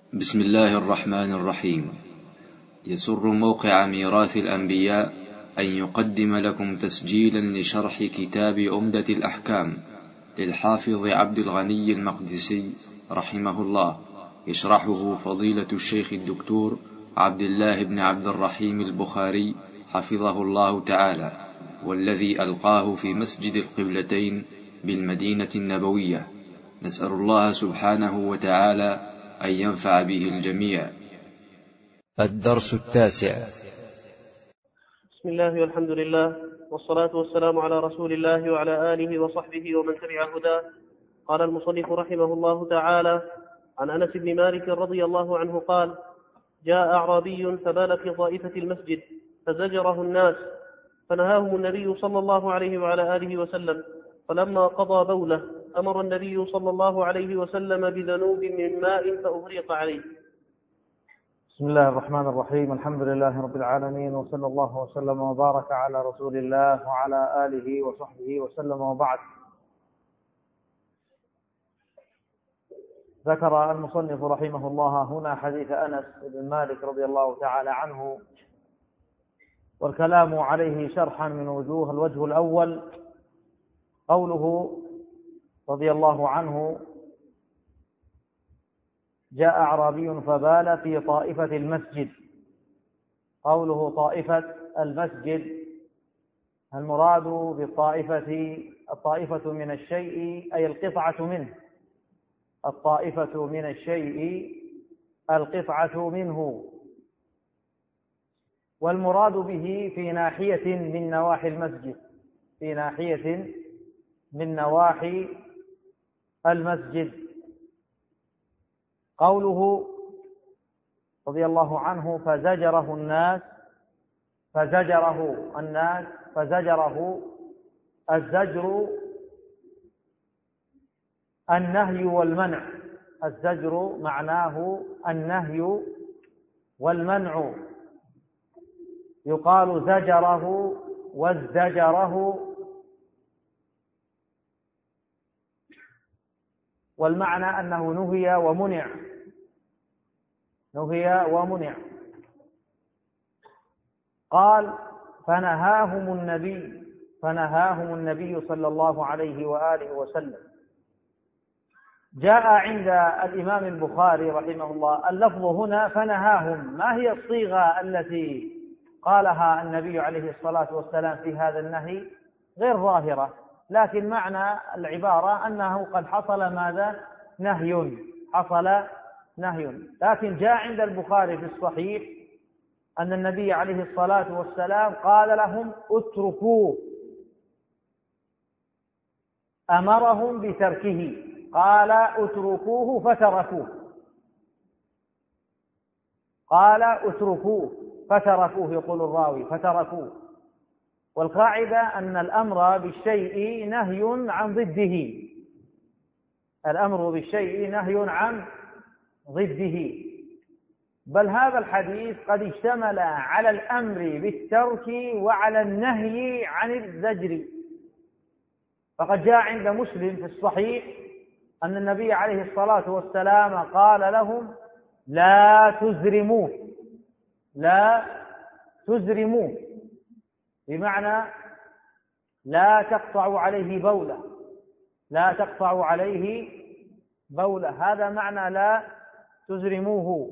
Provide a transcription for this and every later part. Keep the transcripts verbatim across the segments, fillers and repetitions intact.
بسم الله الرحمن الرحيم. يسر موقع ميراث الأنبياء أن يقدم لكم تسجيلا لشرح كتاب عمدة الأحكام للحافظ عبد الغني المقدسي رحمه الله، يشرحه فضيلة الشيخ الدكتور عبد الله بن عبد الرحيم البخاري حفظه الله تعالى، والذي ألقاه في مسجد القبلتين بالمدينة النبوية. نسأل الله سبحانه وتعالى أن ينفع به الجميع. الدرس التاسع. بسم الله والحمد لله والصلاة والسلام على رسول الله وعلى آله وصحبه ومن تبع هداه. قال المصنف رحمه الله تعالى: عن أنس بن مالك رضي الله عنه قال: جاء أعرابي فبال في طائفة المسجد فزجره الناس فنهاهم النبي صلى الله عليه وعلى آله وسلم، فلما قضى بوله أمر النبي صلى الله عليه وسلم بذنوب من ماء فأهريق عليه. بسم الله الرحمن الرحيم. الحمد لله رب العالمين، وصلى الله وسلم وبارك على رسول الله وعلى آله وصحبه وسلم، وبعد. ذكر المصنف رحمه الله هنا حديث أنس بن مالك رضي الله تعالى عنه، والكلام عليه شرحا من وجوه. الوجه الأول قوله رضي الله عنه: جاء أعرابي فبال في طائفة المسجد. قوله طائفة المسجد، المراد بالطائفة الطائفة من الشيء أي القطعة منه، الطائفة من الشيء القطعة منه، والمراد به في ناحية من نواحي المسجد، في ناحية من نواحي المسجد. قوله رضي الله عنه فزجره الناس، فزجره الناس فزجره الزجر النهي والمنع، الزجر معناه النهي والمنع، يقال زجره وازدجره، والمعنى أنه نهي ومنع، نهي ومنع. قال فنهاهم النبي فنهاهم النبي صلى الله عليه وآله وسلم. جاء عند الإمام البخاري رحمه الله اللفظ هنا فنهاهم. ما هي الصيغة التي قالها النبي عليه الصلاة والسلام في هذا النهي؟ غير ظاهرة، لكن معنى العبارة أنه قد حصل ماذا؟ نهي، حصل نهي. لكن جاء عند البخاري في الصحيح أن النبي عليه الصلاة والسلام قال لهم اتركوه، أمرهم بتركه، قال اتركوه فتركوه، قال اتركوه فتركوه، يقول الراوي فتركوه. والقاعدة أن الأمر بالشيء نهي عن ضده، الأمر بالشيء نهي عن ضده. بل هذا الحديث قد اشتمل على الأمر بالترك وعلى النهي عن الزجر. فقد جاء عند مسلم في الصحيح أن النبي عليه الصلاة والسلام قال لهم لا تزرموه، لا تزرموه، بمعنى لا تقطعوا عليه بولة، لا تقطعوا عليه بولة، هذا معنى لا تزرموه،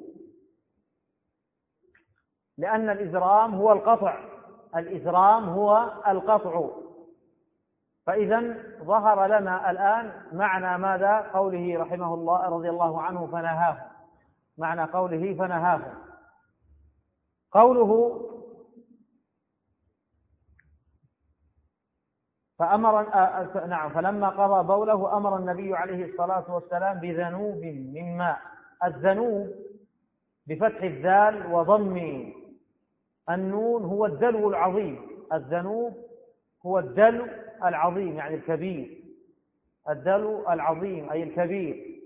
لأن الإزرام هو القطع، الإزرام هو القطع. فإذا ظهر لنا الآن معنى ماذا؟ قوله رحمه الله رضي الله عنه فنهاه، معنى قوله فنهاه. قوله فأمر نعم فلما قضى بوله أمر النبي عليه الصلاة والسلام بذنوب من ماء. الذنوب بفتح الذال وضم النون هو الدلو العظيم، الذنوب هو الدلو العظيم يعني الكبير، الدلو العظيم أي الكبير.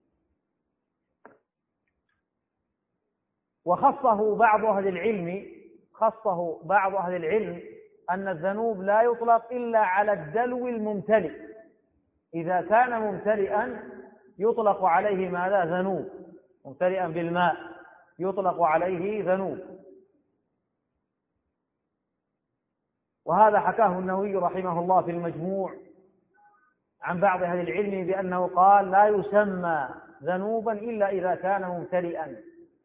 وخصه بعض أهل العلم خصه بعض أهل العلم أن الذنوب لا يطلق إلا على الدلو الممتلئ، إذا كان ممتلئا يطلق عليه ماذا؟ ذنوب. ممتلئا بالماء يطلق عليه ذنوب. وهذا حكاه النووي رحمه الله في المجموع عن بعض أهل العلم بأنه قال لا يسمى ذنوبا إلا إذا كان ممتلئا.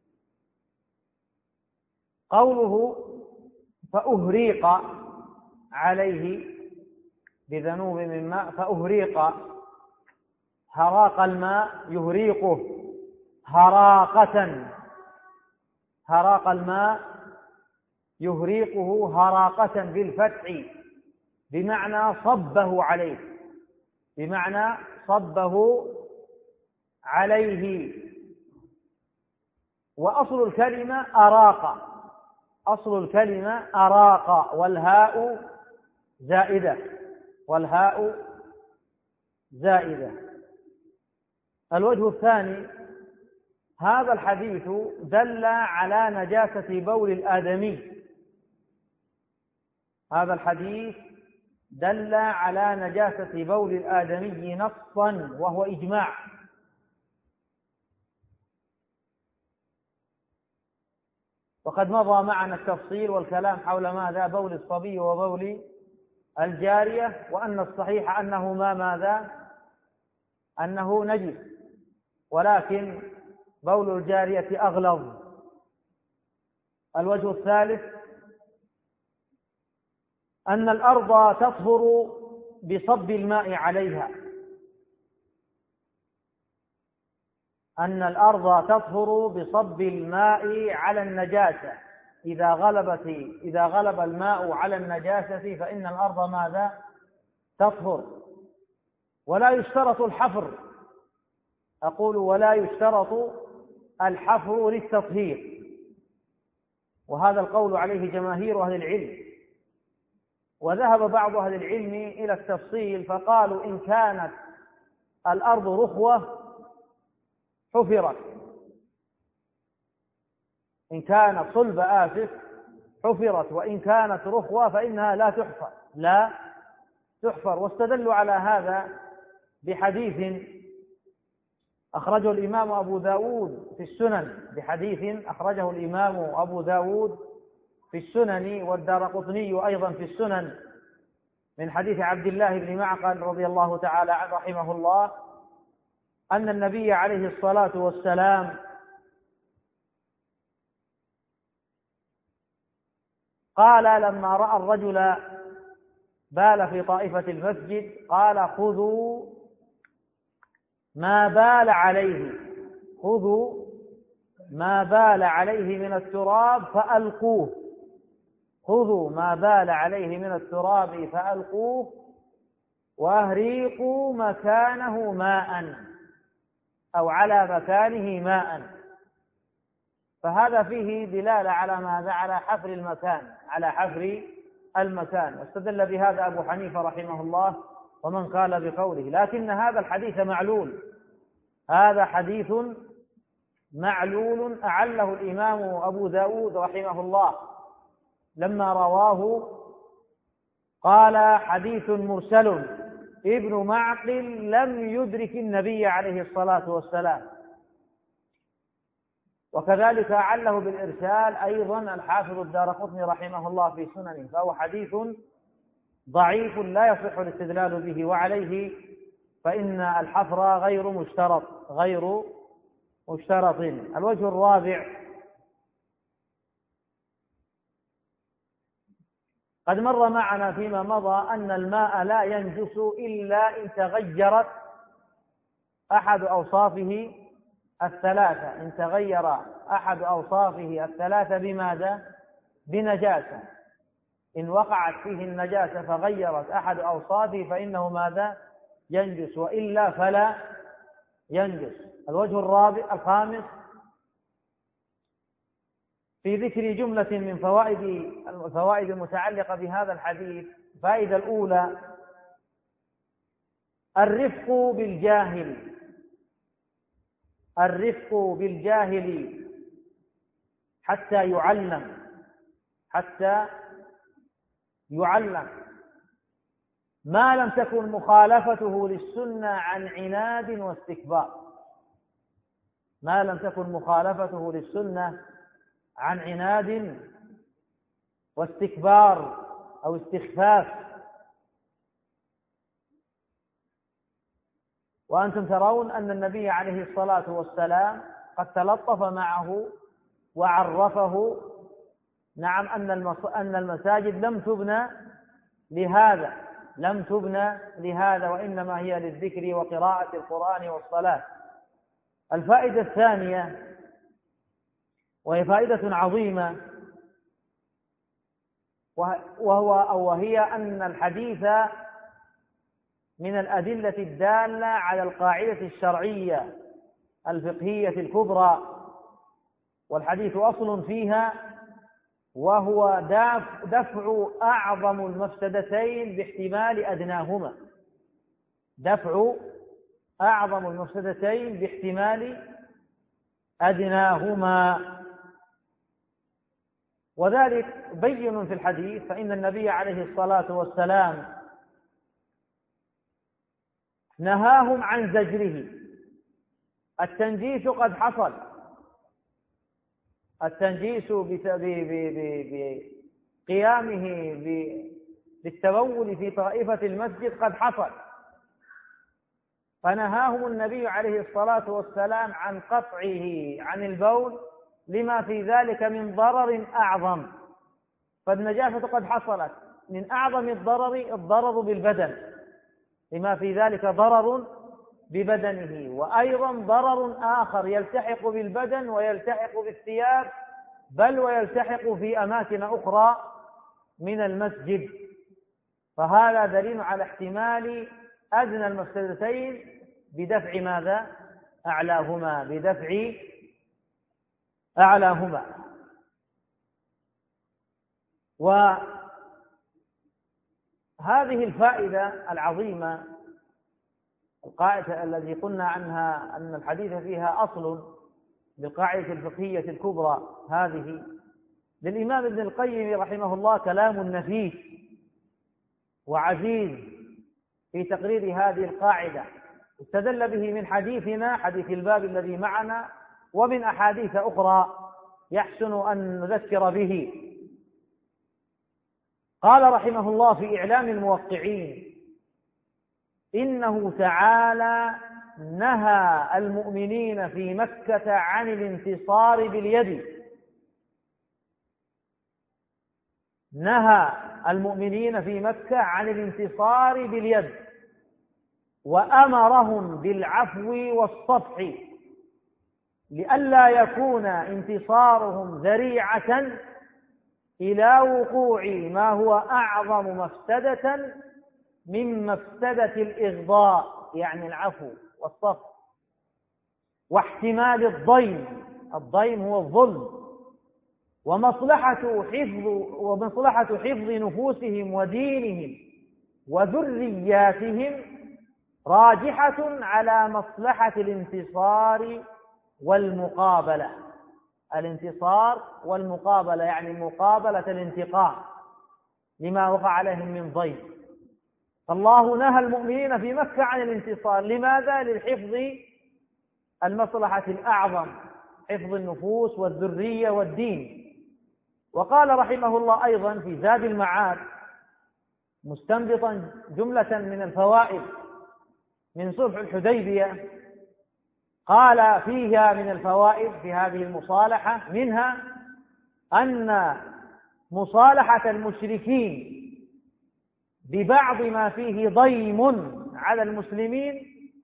قوله فأهريق عليه بذنوب من ماء، فأهريق هراق الماء يهريقه هراقة، هراق الماء يهريقه هراقة بالفتح بمعنى صبه عليه، بمعنى صبه عليه. وأصل الكلمة أراق، أصل الكلمة أراق والهاء زائدة، والهاء زائدة. الوجه الثاني، هذا الحديث دل على نجاسة بول الآدمي، هذا الحديث دل على نجاسة بول الآدمي نصا وهو إجماع. وقد مضى معنا التفصيل والكلام حول ماذا بول الصبي وبول الجارية، وأن الصحيح أنهما ماذا أنه نجس، ولكن بول الجارية أغلظ. الوجه الثالث أن الأرض تطهر بصب الماء عليها، أن الأرض تطهر بصب الماء على النجاسة، إذا غلبت إذا غلب الماء على النجاسة فإن الأرض ماذا تطهر. ولا يشترط الحفر، أقول ولا يشترط الحفر للتطهير، وهذا القول عليه جماهير أهل العلم. وذهب بعض أهل العلم إلى التفصيل فقالوا إن كانت الأرض رخوة حفرت، إن كانت صلب آسف حفرت، وإن كانت رخوة فإنها لا تحفر لا تحفر. واستدلوا على هذا بحديث أخرجه الإمام أبو داود في السنن، بحديث أخرجه الإمام أبو داود في السنن والدارقطني أيضا في السنن من حديث عبد الله بن معقل رضي الله تعالى عنه رحمه الله أن النبي عليه الصلاة والسلام قال لما رأى الرجل بال في طائفة المسجد قال خذوا ما بال عليه، خذوا ما بال عليه من التراب فألقوه، خذوا ما بال عليه من التراب فألقوه وأهريقوا مكانه ماء أو على مكانه ماء. فهذا فيه دلالة على ماذا؟ على حفر المكان، على حفر المكان. واستدل بهذا أبو حنيفة رحمه الله ومن قال بقوله. لكن هذا الحديث معلول، هذا حديث معلول أعله الإمام أبو داود رحمه الله لما رواه قال حديث مرسل ابن معقل لم يدرك النبي عليه الصلاة والسلام. وكذلك أعله بالإرسال أيضا الحافظ الدارقطني رحمه الله في سننه، فهو حديث ضعيف لا يصح الاستدلال به، وعليه فإن الحفر غير مشترط غير مشترط. الوجه الرابع قد مر معنا فيما مضى أن الماء لا ينجس إلا إن تغيرت أحد أوصافه الثلاثة، إن تغير أحد أوصافه الثلاثة بماذا؟ بنجاسة. إن وقعت فيه النجاسة فغيرت أحد أوصافه فإنه ماذا؟ ينجس، وإلا فلا ينجس. الوجه الرابع الخامس في ذكر جملة من فوائد الفوائد المتعلقة بهذا الحديث. الفائدة الأولى الرفق بالجاهل، الرفق بالجاهل حتى يعلم، حتى يعلم ما لم تكن مخالفته للسنة عن عناد واستكبار. ما لم تكن مخالفته للسنة عن عناد واستكبار أو استخفاف. وأنتم ترون أن النبي عليه الصلاة والسلام قد تلطف معه وعرفه نعم أن المساجد لم تبنى لهذا لم تبنى لهذا وإنما هي للذكر وقراءة القرآن والصلاة. الفائدة الثانية وهي فائدة عظيمة، وهو أو وهي أن الحديث من الأدلة الدالة على القاعدة الشرعية الفقهية الكبرى، والحديث أصل فيها، وهو دفع أعظم المفسدتين باحتمال أدناهما دفع أعظم المفسدتين باحتمال أدناهما وذلك بين في الحديث. فإن النبي عليه الصلاة والسلام نهاهم عن زجره. التنجيس قد حصل، التنجيس بقيامه بالتبول في طائفة المسجد قد حصل، فنهاهم النبي عليه الصلاة والسلام عن قطعه عن البول لما في ذلك من ضرر أعظم. فالنجاسة قد حصلت، من أعظم الضرر الضرر بالبدن لما في ذلك ضرر ببدنه، وأيضا ضرر آخر يلتحق بالبدن ويلتحق بالثياب، بل ويلتحق في أماكن أخرى من المسجد. فهذا دليل على احتمال أدنى المفسدتين بدفع ماذا؟ أعلاهما بدفع أعلاهما. وهذه الفائدة العظيمة القاعدة التي قلنا عنها أن الحديث فيها أصل بالقاعدة الفقهية الكبرى، هذه للإمام ابن القيم رحمه الله كلام نفيس وعزيز في تقرير هذه القاعدة، استدل به من حديثنا حديث الباب الذي معنا ومن أحاديث أخرى يحسن أن نذكر به. قال رحمه الله في إعلام الموقعين: إنه تعالى نهى المؤمنين في مكة عن الانتصار باليد، نهى المؤمنين في مكة عن الانتصار باليد، وأمرهم بالعفو والصفح لئلا يكون انتصارهم ذريعة إلى وقوع ما هو أعظم مفسدة من مفسدة الإغضاء، يعني العفو والصفح، واحتمال الضيم. الضيم هو الظلم، ومصلحة حفظ ومصلحة حفظ نفوسهم ودينهم وذرياتهم راجحة على مصلحة الانتصار والمقابلة. الانتصار والمقابلة يعني مقابلة الانتقام لما وقع عليهم من ضيم. فالله نهى المؤمنين في مكة عن الانتصار، لماذا؟ للحفظ المصلحة الأعظم، حفظ النفوس والذرية والدين. وقال رحمه الله أيضا في زاد المعاد مستنبطا جملة من الفوائد من صلح الحديبية، قال فيها من الفوائد في هذه المصالحة منها أن مصالحة المشركين ببعض ما فيه ضيم على المسلمين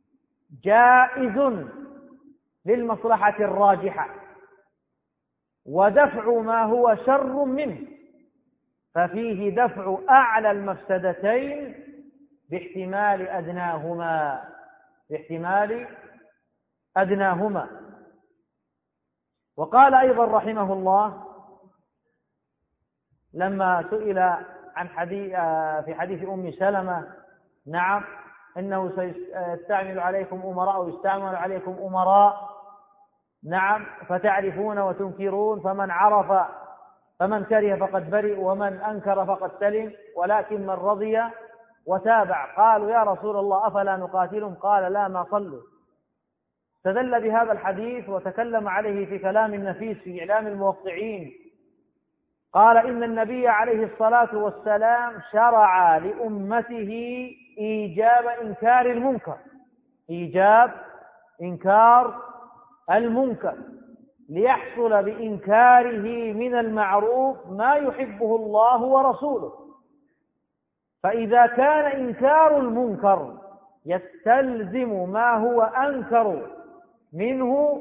جائز للمصلحة الراجحة، ودفع ما هو شر منه ففيه دفع أعلى المفسدتين باحتمال أدناهما باحتمال أدناهما. وقال أيضا رحمه الله لما سئل عن حديث في حديث أم سلمة: نعم إنه سيستعمل عليكم أمراء ويستعمل عليكم أمراء، نعم فتعرفون وتنكرون، فمن عرف فمن كره فقد برئ ومن أنكر فقد سلم، ولكن من رضي وتابع. قالوا: يا رسول الله أفلا نقاتلهم؟ قال: لا، ما صلوا. استدل بهذا الحديث وتكلم عليه في كلام نفيس في إعلام الموقعين. قال إن النبي عليه الصلاة والسلام شرع لأمته إيجاب إنكار المنكر، إيجاب إنكار المنكر ليحصل بإنكاره من المعروف ما يحبه الله ورسوله. فإذا كان إنكار المنكر يستلزم ما هو أنكر منه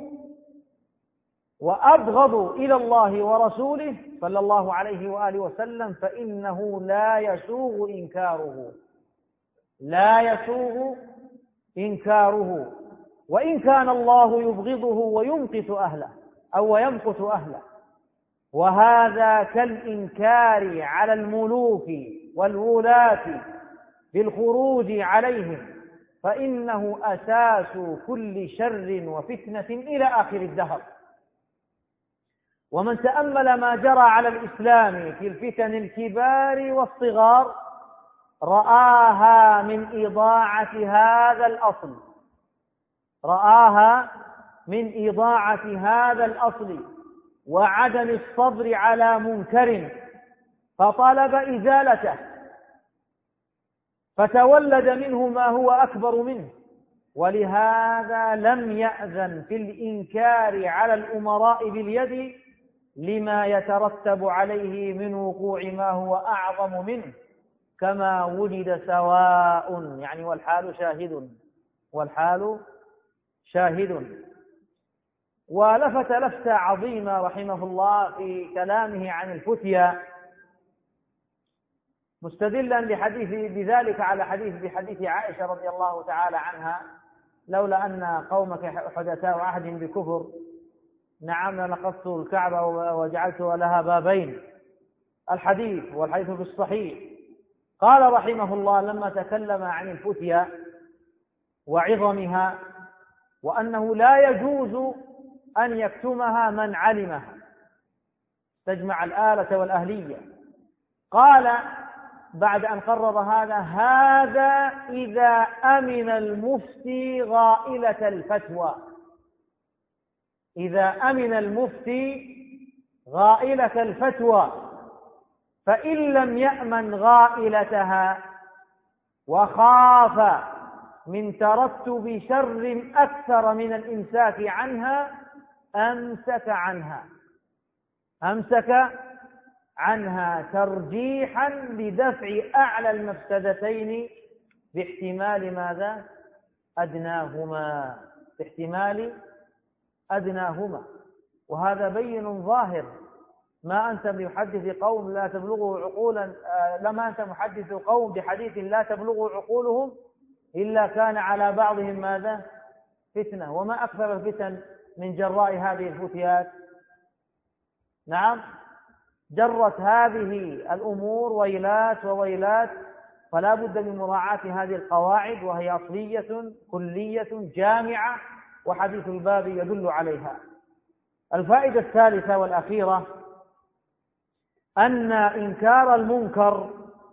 وأبغض إلى الله ورسوله صلى الله عليه وآله وسلم فإنه لا يسوغ إنكاره، لا يسوغ إنكاره، وإن كان الله يبغضه ويمقت أهله أو يمقت أهله. وهذا كالإنكار على الملوك والولاة بالخروج عليهم، فإنه أساس كل شر وفتنة إلى آخر الدهر. ومن تأمل ما جرى على الإسلام في الفتن الكبار والصغار رآها من إضاعة هذا الأصل، رآها من إضاعة هذا الأصل وعدم الصبر على منكر فطلب إزالته فتولد منه ما هو أكبر منه. ولهذا لم يأذن في الإنكار على الأمراء باليد لما يترتب عليه من وقوع ما هو أعظم منه، كما ولد سواء، يعني والحال شاهد، والحال شاهد. ولفت لفتة عظيمة رحمه الله في كلامه عن الفتيا مستدلا لحديث بذلك على حديث بحديث عائشة رضي الله تعالى عنها: لولا أن قومك حدثاء عهد بكفر نعم لنقضت الكعبة وجعلت لها بابين. الحديث والحديث في الصحيح. قال رحمه الله لما تكلم عن الفتيا وعظمها وأنه لا يجوز أن يكتمها من علمها، تجمع الآلة والأهلية، قال بعد أن قرر هذا: هذا إذا أمن المفتي غائلة الفتوى، إذا أمن المفتي غائلة الفتوى، فإن لم يأمن غائلتها وخاف من ترتب شر أكثر من الإمساك عنها أمسك عنها، أمسك عنها ترجيحا لدفع أعلى المفسدتين باحتمال ماذا؟ أدناهما، باحتمال أدناهما. وهذا بين ظاهر، ما أنت بمحدث قوم لا تبلغه عقولا، لما أنت محدث قوم بحديث لا تبلغه عقولهم إلا كان على بعضهم ماذا؟ فتنة. وما أكثر الفتن من جراء هذه الفتيات. نعم، جرت هذه الأمور ويلات وويلات، فلا بد من مراعاة هذه القواعد، وهي أصلية كلية جامعة، وحديث الباب يدل عليها. الفائدة الثالثة والأخيرة أن إنكار المنكر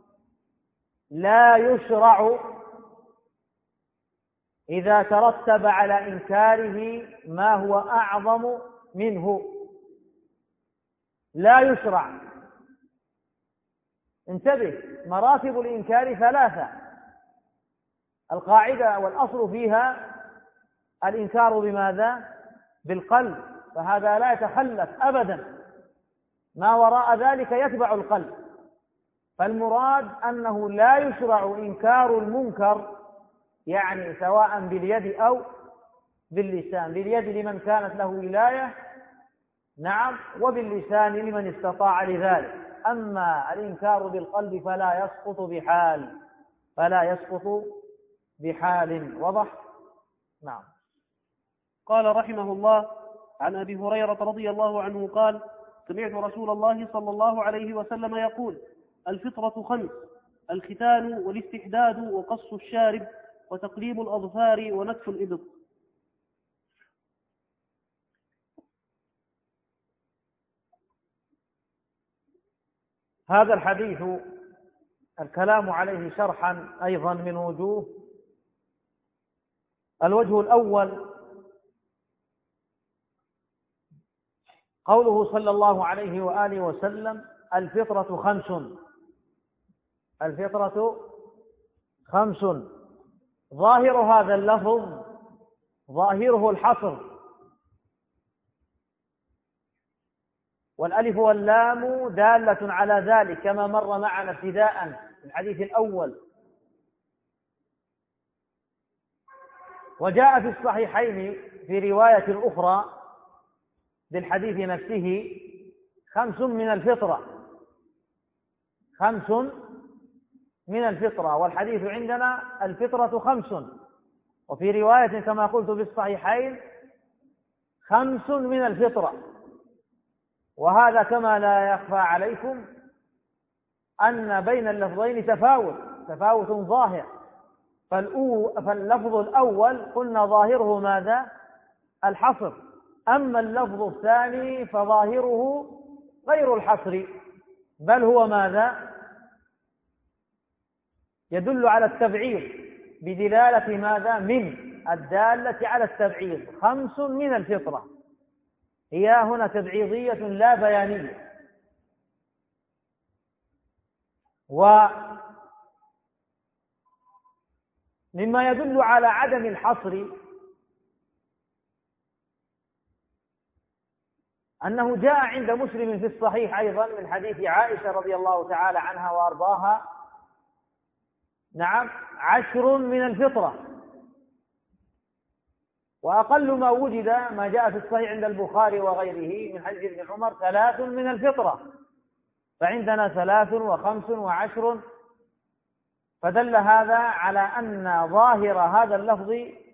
لا يشرع إذا ترتب على إنكاره ما هو أعظم منه، لا يشرع. انتبه، مراتب الإنكار ثلاثة، القاعدة والأصل فيها الإنكار بماذا؟ بالقلب، فهذا لا يتخلف أبدا، ما وراء ذلك يتبع القلب. فالمراد أنه لا يشرع إنكار المنكر، يعني سواء باليد أو باللسان، باليد لمن كانت له ولاية، نعم، وباللسان لمن استطاع لذلك. أما الإنكار بالقلب فلا يسقط بحال، فلا يسقط بحال. وضح؟ نعم. قال رحمه الله: عن أبي هريرة رضي الله عنه قال: سمعت رسول الله صلى الله عليه وسلم يقول: الفطرة خمس: الختان والاستحداد وقص الشارب وتقليم الأظفار ونتف الإبط. هذا الحديث الكلام عليه شرحا أيضا من وجوه. الوجه الأول قوله صلى الله عليه وآله وسلم الفطرة خمس، الفطرة خمس، ظاهر هذا اللفظ ظاهره الحصر، والألف واللام دالة على ذلك كما مر معنا ابتداء في الحديث الأول. وجاء في الصحيحين في رواية أخرى بالحديث نفسه خمس من الفطرة، خمس من الفطرة، والحديث عندنا الفطرة خمس، وفي رواية كما قلت في الصحيحين خمس من الفطرة. وهذا كما لا يخفى عليكم أن بين اللفظين تفاوت تفاوت ظاهر، فاللفظ الأول قلنا ظاهره ماذا؟ الحصر، أما اللفظ الثاني فظاهره غير الحصر، بل هو ماذا؟ يدل على التبعيض بدلالة ماذا؟ من الدالة على التبعيض، خمس من الفطرة، هي هنا تبعيضية لا بيانية. ومما يدل على عدم الحصر أنه جاء عند مسلم في الصحيح أيضا من حديث عائشة رضي الله تعالى عنها وأرضاها، نعم، عشر من الفطرة، وأقل ما وجد ما جاء في الصحيح عند البخاري وغيره من حديث ابن عمر ثلاث من الفطرة، فعندنا ثلاث وخمس وعشر، فدل هذا على أن ظاهر هذا اللفظ،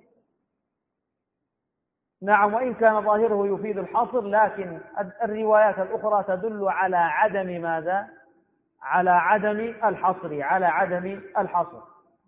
نعم، وإن كان ظاهره يفيد الحصر، لكن الروايات الأخرى تدل على عدم ماذا؟ على عدم الحصر، على عدم الحصر.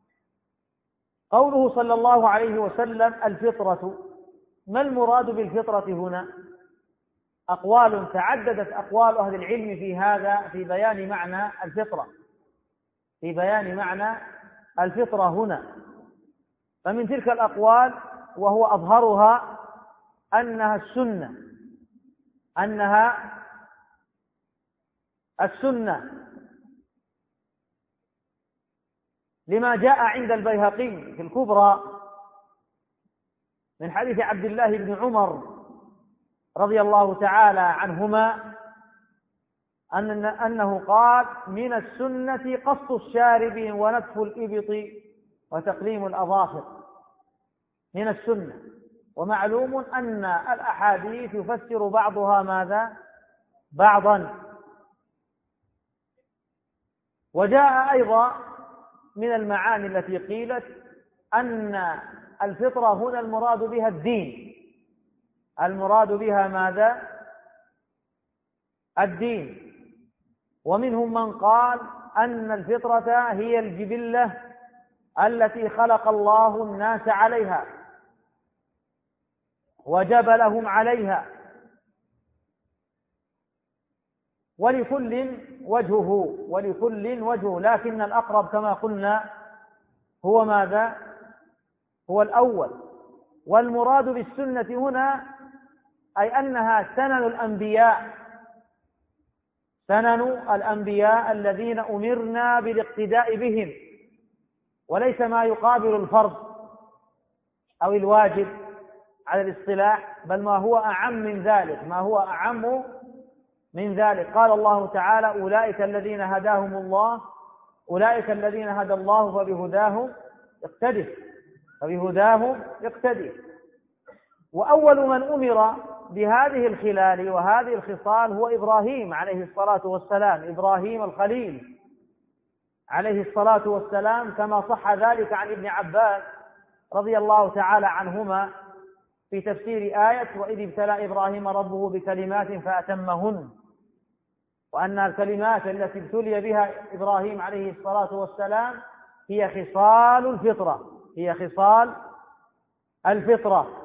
قوله صلى الله عليه وسلم الفطرة، ما المراد بالفطرة هنا؟ أقوال تعددت أقوال أهل العلم في هذا، في بيان معنى الفطرة، في بيان معنى الفطرة هنا. فمن تلك الأقوال وهو أظهرها أنها السنة، أنها السنة، لما جاء عند البيهقي في الكبرى من حديث عبد الله بن عمر رضي الله تعالى عنهما أن أنه قال من السنة قص الشارب ونتف الإبط وتقليم الأظافر، من السنة. ومعلوم أن الأحاديث يفسر بعضها ماذا؟ بعضا. وجاء أيضا من المعاني التي قيلت أن الفطرة هنا المراد بها الدين، المراد بها ماذا؟ الدين. ومنهم من قال أن الفطرة هي الجبلة التي خلق الله الناس عليها وجبلهم عليها، ولكل وجهه ولكل وجهه لكن الأقرب كما قلنا هو ماذا؟ هو الأول. والمراد بالسنة هنا أي أنها سنن الأنبياء، سنن الأنبياء الذين أمرنا بالاقتداء بهم، وليس ما يقابل الفرض أو الواجب على الاصطلاح، بل ما هو أعم من ذلك، ما هو أعم من ذلك. قال الله تعالى أولئك الذين هداهم الله، أولئك الذين هدى الله فبهداهم اقتدي، فبهداهم اقتدي. وأول من أمر بهذه الخلال وهذه الخصال هو إبراهيم عليه الصلاة والسلام، إبراهيم الخليل عليه الصلاة والسلام، كما صح ذلك عن ابن عباس رضي الله تعالى عنهما في تفسير آية وإذ ابتلى إبراهيم ربه بكلمات فأتمهن، وأن الكلمات التي ابتلي بها إبراهيم عليه الصلاة والسلام هي خصال الفطرة، هي خصال الفطرة.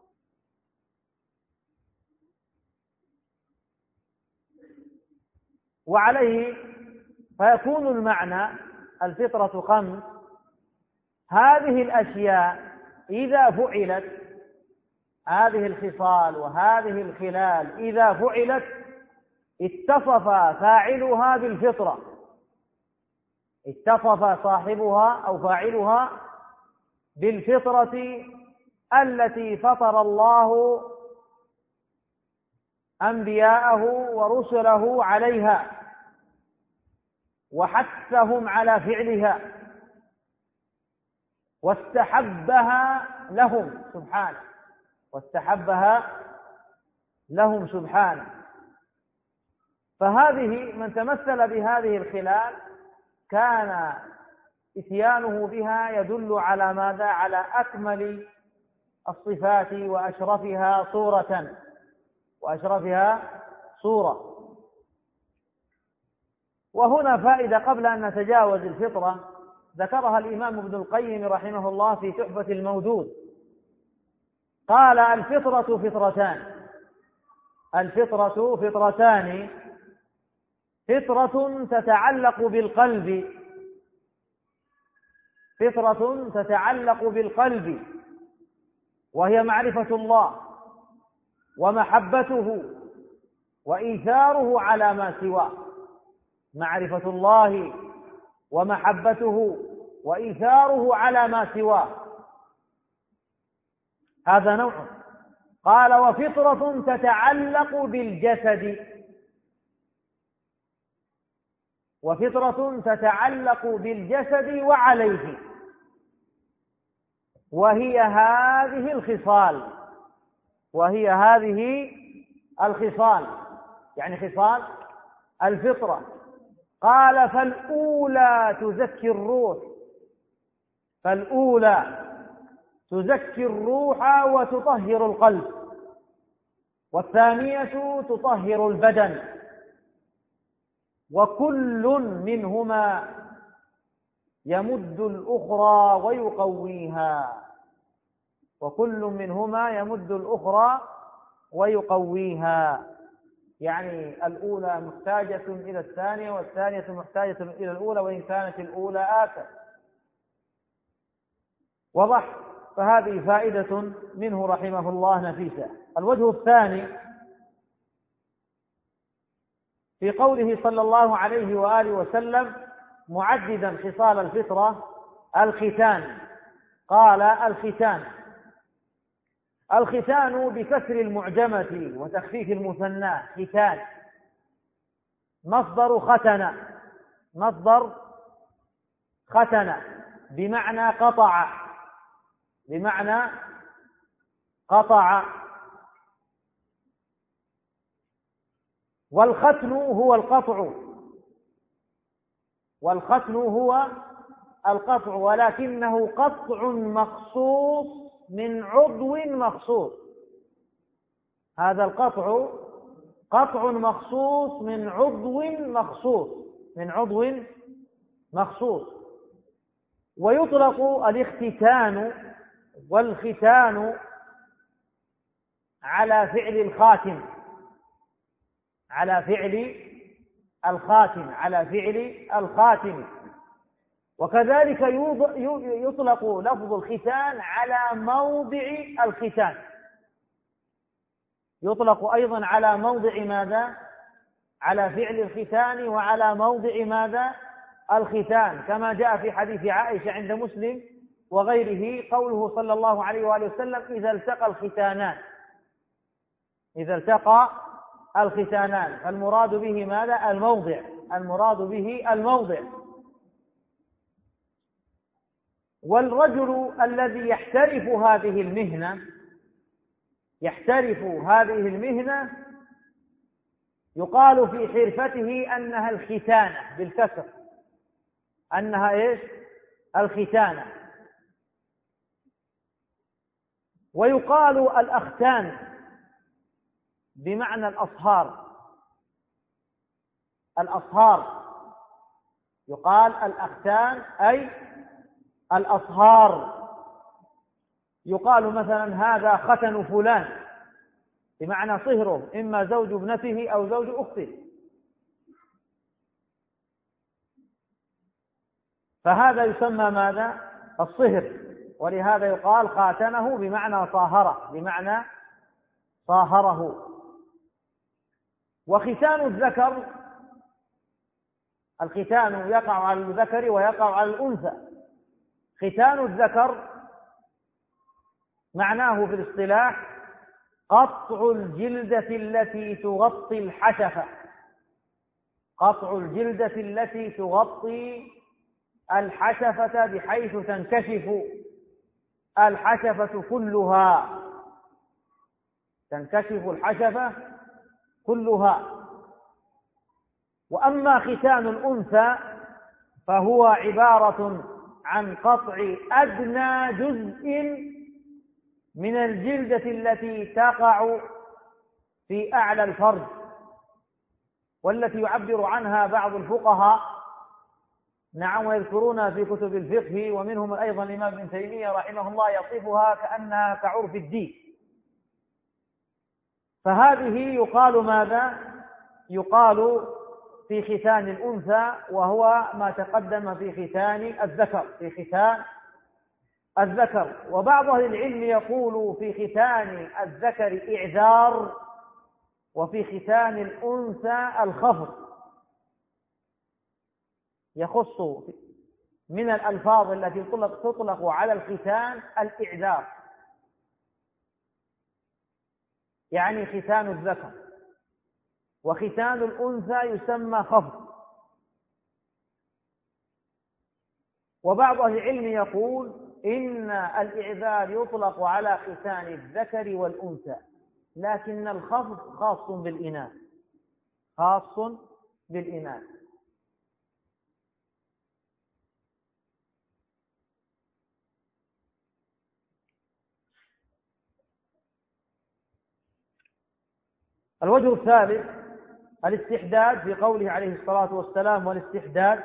وعليه فيكون المعنى الفطرة خمس، هذه الأشياء إذا فعلت هذه الخصال وهذه الخلال إذا فعلت اتصف فاعلها بالفطرة، اتصف صاحبها أو فاعلها بالفطرة التي فطر الله أنبياءه ورسله عليها وحثهم على فعلها واستحبها لهم سبحانه واستحبها لهم سبحانه. فهذه من تمثل بهذه الخلال كان إتيانه بها يدل على ماذا؟ على أكمل الصفات وأشرفها صورة وأشرفها صورة. وهنا فائدة قبل أن نتجاوز الفطرة ذكرها الإمام ابن القيم رحمه الله في تحفة المودود، قال: الفطرة فطرتان الفطرة فطرتان فطرة تتعلق بالقلب فطرة تتعلق بالقلب وهي معرفة الله ومحبته وإيثاره على ما سواه، معرفة الله ومحبته وإيثاره على ما سواه، هذا نوع. قال: وفطرة تتعلق بالجسد وفطرة تتعلق بالجسد وعليه، وهي هذه الخصال وهي هذه الخصال يعني خصال الفطرة. قال: فالأولى تزكي الروح فالأولى تزكي الروح وتطهر القلب، والثانية تطهر البدن، وكل منهما يمد الأخرى ويقويها وكل منهما يمد الأخرى ويقويها يعني الأولى محتاجة إلى الثانية والثانية محتاجة إلى الأولى وإن كانت الأولى آكل. وضح. فهذه فائدة منه رحمه الله نفيسة. الوجه الثاني في قوله صلى الله عليه وآله وسلم معددا خصال الفطرة الختان، قال: الختان الختان بكسر المعجمة وتخفيف المثنى ختان، مصدر ختن مصدر ختن بمعنى قطع بمعنى قطع والختن هو القطع والختن هو القطع ولكنه قطع مخصوص من عضو مخصوص. هذا القطع قطع مخصوص من عضو مخصوص من عضو مخصوص ويطلق الاختتان والختان على فعل الخاتم على فعل الخاتم على فعل الخاتم وكذلك يطلق لفظ الختان على موضع الختان يطلق أيضا على موضع ماذا؟ على فعل الختان وعلى موضع ماذا؟ الختان، كما جاء في حديث عائشة عند مسلم وغيره قوله صلى الله عليه وآله وسلم: إذا التقى الختانان إذا التقى الختانان فالمراد به ماذا؟ الموضع المراد به الموضع. والرجل الذي يحترف هذه المهنة يحترف هذه المهنة يقال في حرفته أنها الختانة بالكسر أنها إيش؟ الختانة. ويقال الأختان بمعنى الأصهار الأصهار يقال الأختان أي الأصهار. يقال مثلا هذا ختن فلان بمعنى صهره، إما زوج ابنته أو زوج أخته. فهذا يسمى ماذا؟ الصهر، ولهذا يقال خاتنه بمعنى طاهرة بمعنى طاهره. وختان الذكر، الختان يقع على الذكر ويقع على الأنثى. ختان الذكر معناه في الاصطلاح قطع الجلدة التي تغطي الحشفة، قطع الجلدة التي تغطي الحشفة بحيث تنكشف الحشفة كلها، تنكشف الحشفة كلها. وأما ختان الأنثى فهو عبارة عن قطع أدنى جزء من الجلدة التي تقع في أعلى الفرج، والتي يعبر عنها بعض الفقهاء، نعم، ويذكرونها في كتب الفقه، ومنهم أيضا الإمام ابن تيمية رحمه الله يصفها كأنها كعرف الديك. فهذه يقال ماذا؟ يقال في ختان الأنثى، وهو ما تقدم في ختان الذكر، في ختان الذكر. وبعض أهل العلم يقول في ختان الذكر إعذار، وفي ختان الأنثى الخفض، يخص من الألفاظ التي تطلق على الختان الإعذار، يعني ختان الذكر. وختان الأنثى يسمى خفض. وبعض أهل العلم يقول إن الإعذار يطلق على ختان الذكر والأنثى، لكن الخفض خاص بالإناث، خاص بالإناث. الوجه الثالث الاستحداد، في قوله عليه الصلاة والسلام والاستحداد.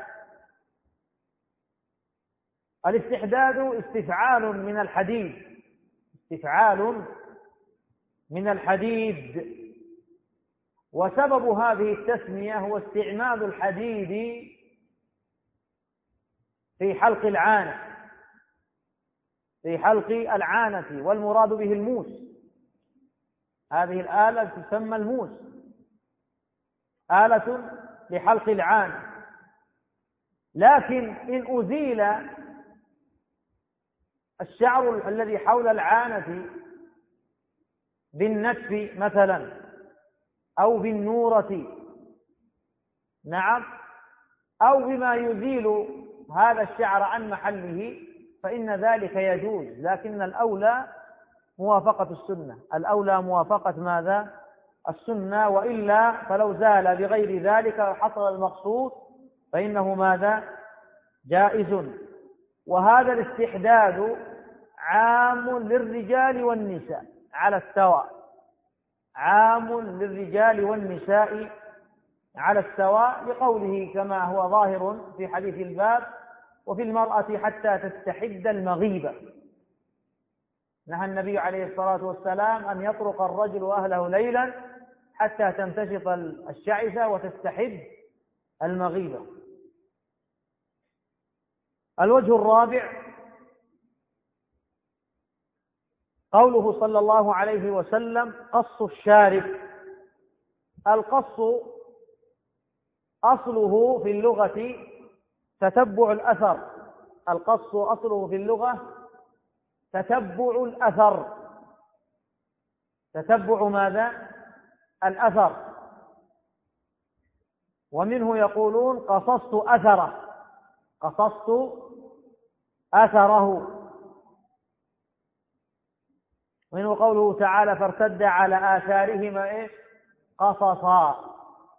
الاستحداد استفعال من الحديد، استفعال من الحديد. وسبب هذه التسمية هو استعمال الحديد في حلق العانة، في حلق العانة، والمراد به الموس. هذه الآلة تسمى الموس، آلة لحلق العانة. لكن إن أزيل الشعر الذي حول العانة بالنتف مثلا أو بالنورة، نعم، أو بما يزيل هذا الشعر عن محله، فإن ذلك يجوز. لكن الأولى موافقة السنة، الأولى موافقة ماذا؟ السنة. وإلا فلو زال بغير ذلك وحصل المقصود فإنه ماذا؟ جائز. وهذا الاستحداد عام للرجال والنساء على السواء، عام للرجال والنساء على السواء، لقوله كما هو ظاهر في حديث الباب: وفي المرأة حتى تستحد المغيبة. نهى النبي عليه الصلاة والسلام أن يطرق الرجل أهله ليلا حتى تنتشط الشعثة وتستحد المغيبة. الوجه الرابع قوله صلى الله عليه وسلم: قص الشارب. القص أصله في اللغة تتبع الأثر، القص أصله في اللغة تتبع الأثر. تتبع ماذا؟ الأثر. ومنه يقولون قصصت أثره، قصصت أثره. ومنه قوله تعالى: فارتد على آثارهما إيش؟ قصصا.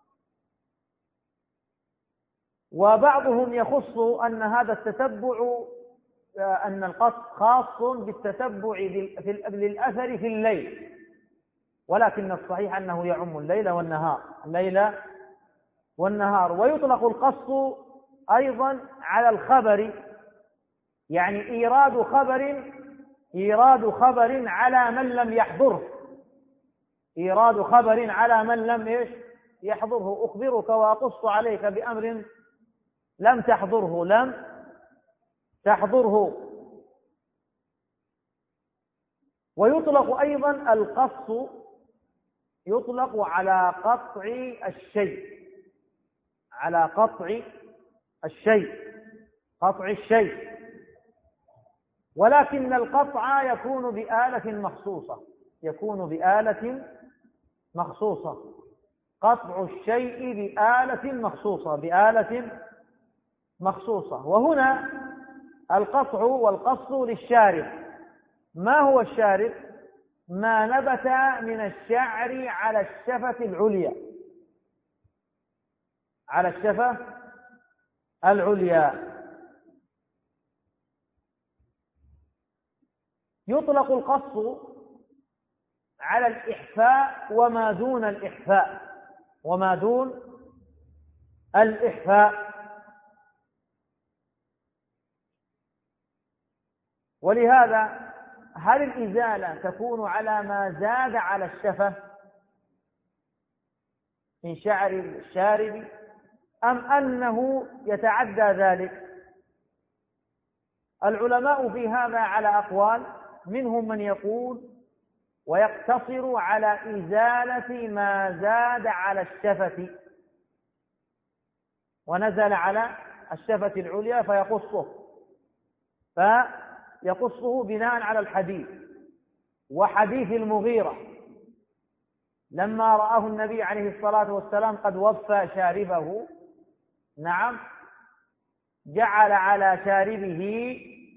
وبعضهم يخص أن هذا التتبع، أن القص خاص بالتتبع للأثر في الليل، ولكن الصحيح أنه يعم الليل والنهار، الليل والنهار. ويطلق القص أيضا على الخبر، يعني إيراد خبر، إيراد خبر على من لم يحضره، إيراد خبر على من لم إيش يحضره. أخبرك وأقص عليك بأمر لم تحضره، لم تحضره. ويطلق أيضا القص يطلق على قطع الشيء، على قطع الشيء، قطع الشيء، ولكن القطع يكون بآلة مخصوصة، يكون بآلة مخصوصة، قطع الشيء بآلة مخصوصة، بآلة مخصوصة. وهنا القطع والقص للشارب. ما هو الشارب؟ ما نبت من الشعر على الشفة العليا، على الشفة العليا. يطلق القص على الإحفاء وما دون الإحفاء، وما دون الإحفاء. ولهذا هل الإزالة تكون على ما زاد على الشفة من شعر الشارب، أم أنه يتعدى ذلك؟ العلماء في هذا على أقوال، منهم من يقول ويقتصر على إزالة ما زاد على الشفة ونزل على الشفة العليا فيقصه، فيقصه بناء على الحديث، وحديث المغيرة لما رآه النبي عليه الصلاة والسلام قد وفى شاربه، نعم، جعل على شاربه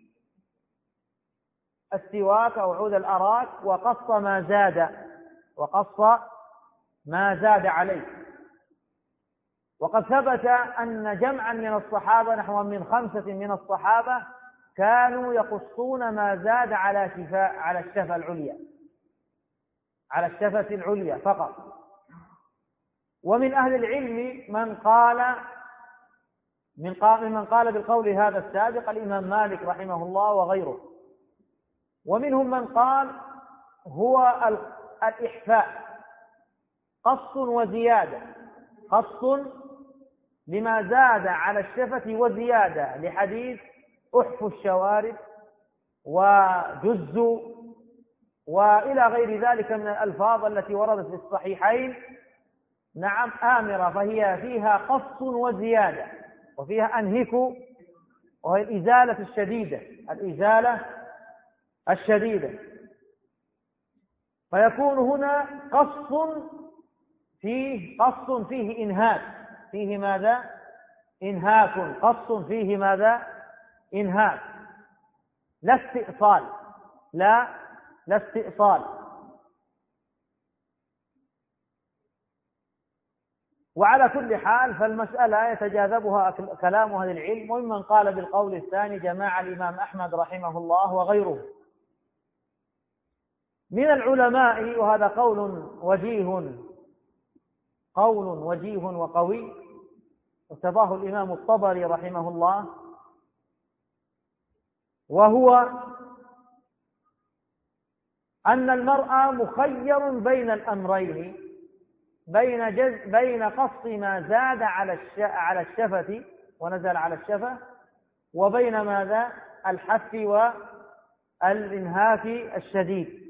السواك أو عود الأراك وقص ما زاد، وقص ما زاد عليه. وقد ثبت أن جمعا من الصحابة، نحو من خمسة من الصحابة، كانوا يقصون ما زاد على شفاء على الشفة العليا، على الشفة العليا فقط. ومن أهل العلم من قال من قال من قال بالقول هذا السابق، الإمام مالك رحمه الله وغيره. ومنهم من قال هو الإحفاء، قص وزيادة، قص لما زاد على الشفة وزيادة، لحديث أحفوا الشوارب وجز وإلى غير ذلك من الألفاظ التي وردت في الصحيحين، نعم، آمرة، فهي فيها قص وزيادة، وفيها أنهكوا، وهي الإزالة الشديدة، الإزالة الشديدة. فيكون هنا قص فيه قص فيه إنهاك، فيه ماذا؟ إنهاك، قص فيه ماذا؟ إنهاك، لا استئصال، لا لا استئصال. وعلى كل حال فالمسألة يتجاذبها كلام أهل العلم، وممن قال بالقول الثاني جماعة الإمام أحمد رحمه الله وغيره من العلماء. وهذا قول وجيه، قول وجيه وقوي، ارتضاه الإمام الطبري رحمه الله، وهو أن المرء مخير بين الأمرين، بين جز بين قص ما زاد على الش... على الشفة ونزل على الشفة، وبين ماذا؟ الحف والإنهاك الشديد،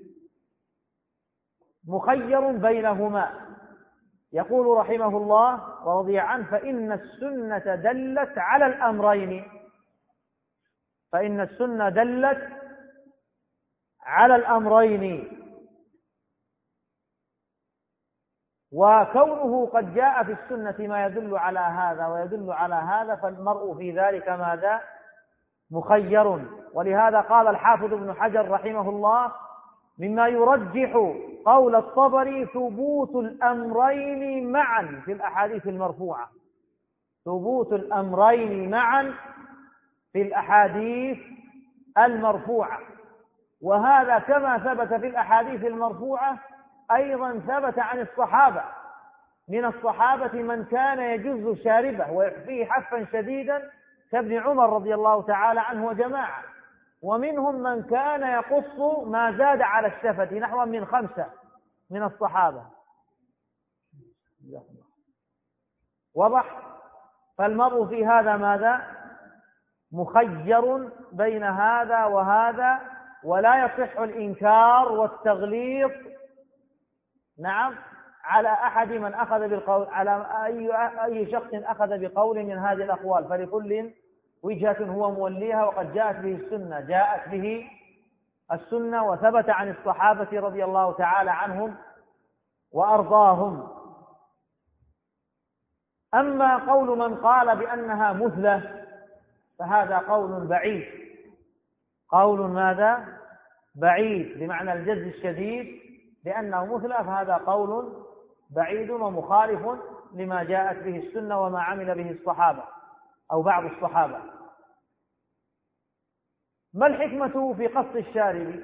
مخير بينهما. يقول رحمه الله ورضي عنه: فإن السنة دلت على الأمرين، فإن السنة دلت على الأمرين. وكونه قد جاء في السنة ما يدل على هذا ويدل على هذا، فالمرء في ذلك ماذا؟ مخير. ولهذا قال الحافظ ابن حجر رحمه الله: مما يرجح قول الطبري ثبوت الأمرين معا في الأحاديث المرفوعة، ثبوت الأمرين معا في الأحاديث المرفوعة. وهذا كما ثبت في الأحاديث المرفوعة أيضا ثبت عن الصحابة، من الصحابة من كان يجز شاربه ويحفيه حفا شديدا كابن عمر رضي الله تعالى عنه وجماعة، ومنهم من كان يقص ما زاد على الشفة، نحو من خمسة من الصحابة. وضح؟ فالمرء في هذا ماذا؟ مخير بين هذا وهذا، ولا يصح الإنكار والتغليظ، نعم، على أحد من أخذ بالقول، على أي أي شخص أخذ بقول من هذه الأقوال، فلكل وجهة هو موليها، وقد جاءت به السنة جاءت به السنة وثبت عن الصحابة رضي الله تعالى عنهم وأرضاهم. أما قول من قال بأنها مثلة فهذا قول بعيد، قول ماذا؟ بعيد، بمعنى الجزم الشديد بأنه مثلة، فهذا قول بعيد ومخالف لما جاءت به السنة وما عمل به الصحابة أو بعض الصحابة. ما الحكمة في قص الشارب؟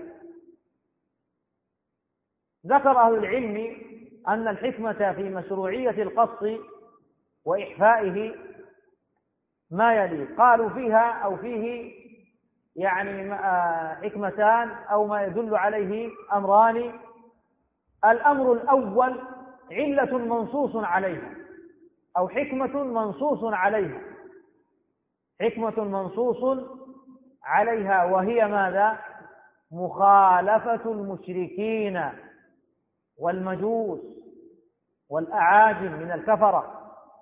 ذكر أهل العلم أن الحكمة في مشروعية القص وإحفائه ما يلي، قالوا فيها أو فيه يعني حكمتان أو ما يدل عليه أمران. الأمر الأول علة منصوص عليها أو حكمة منصوص عليها، حكمة منصوص عليها، وهي ماذا؟ مخالفة المشركين والمجوس والأعاجم من الكفرة.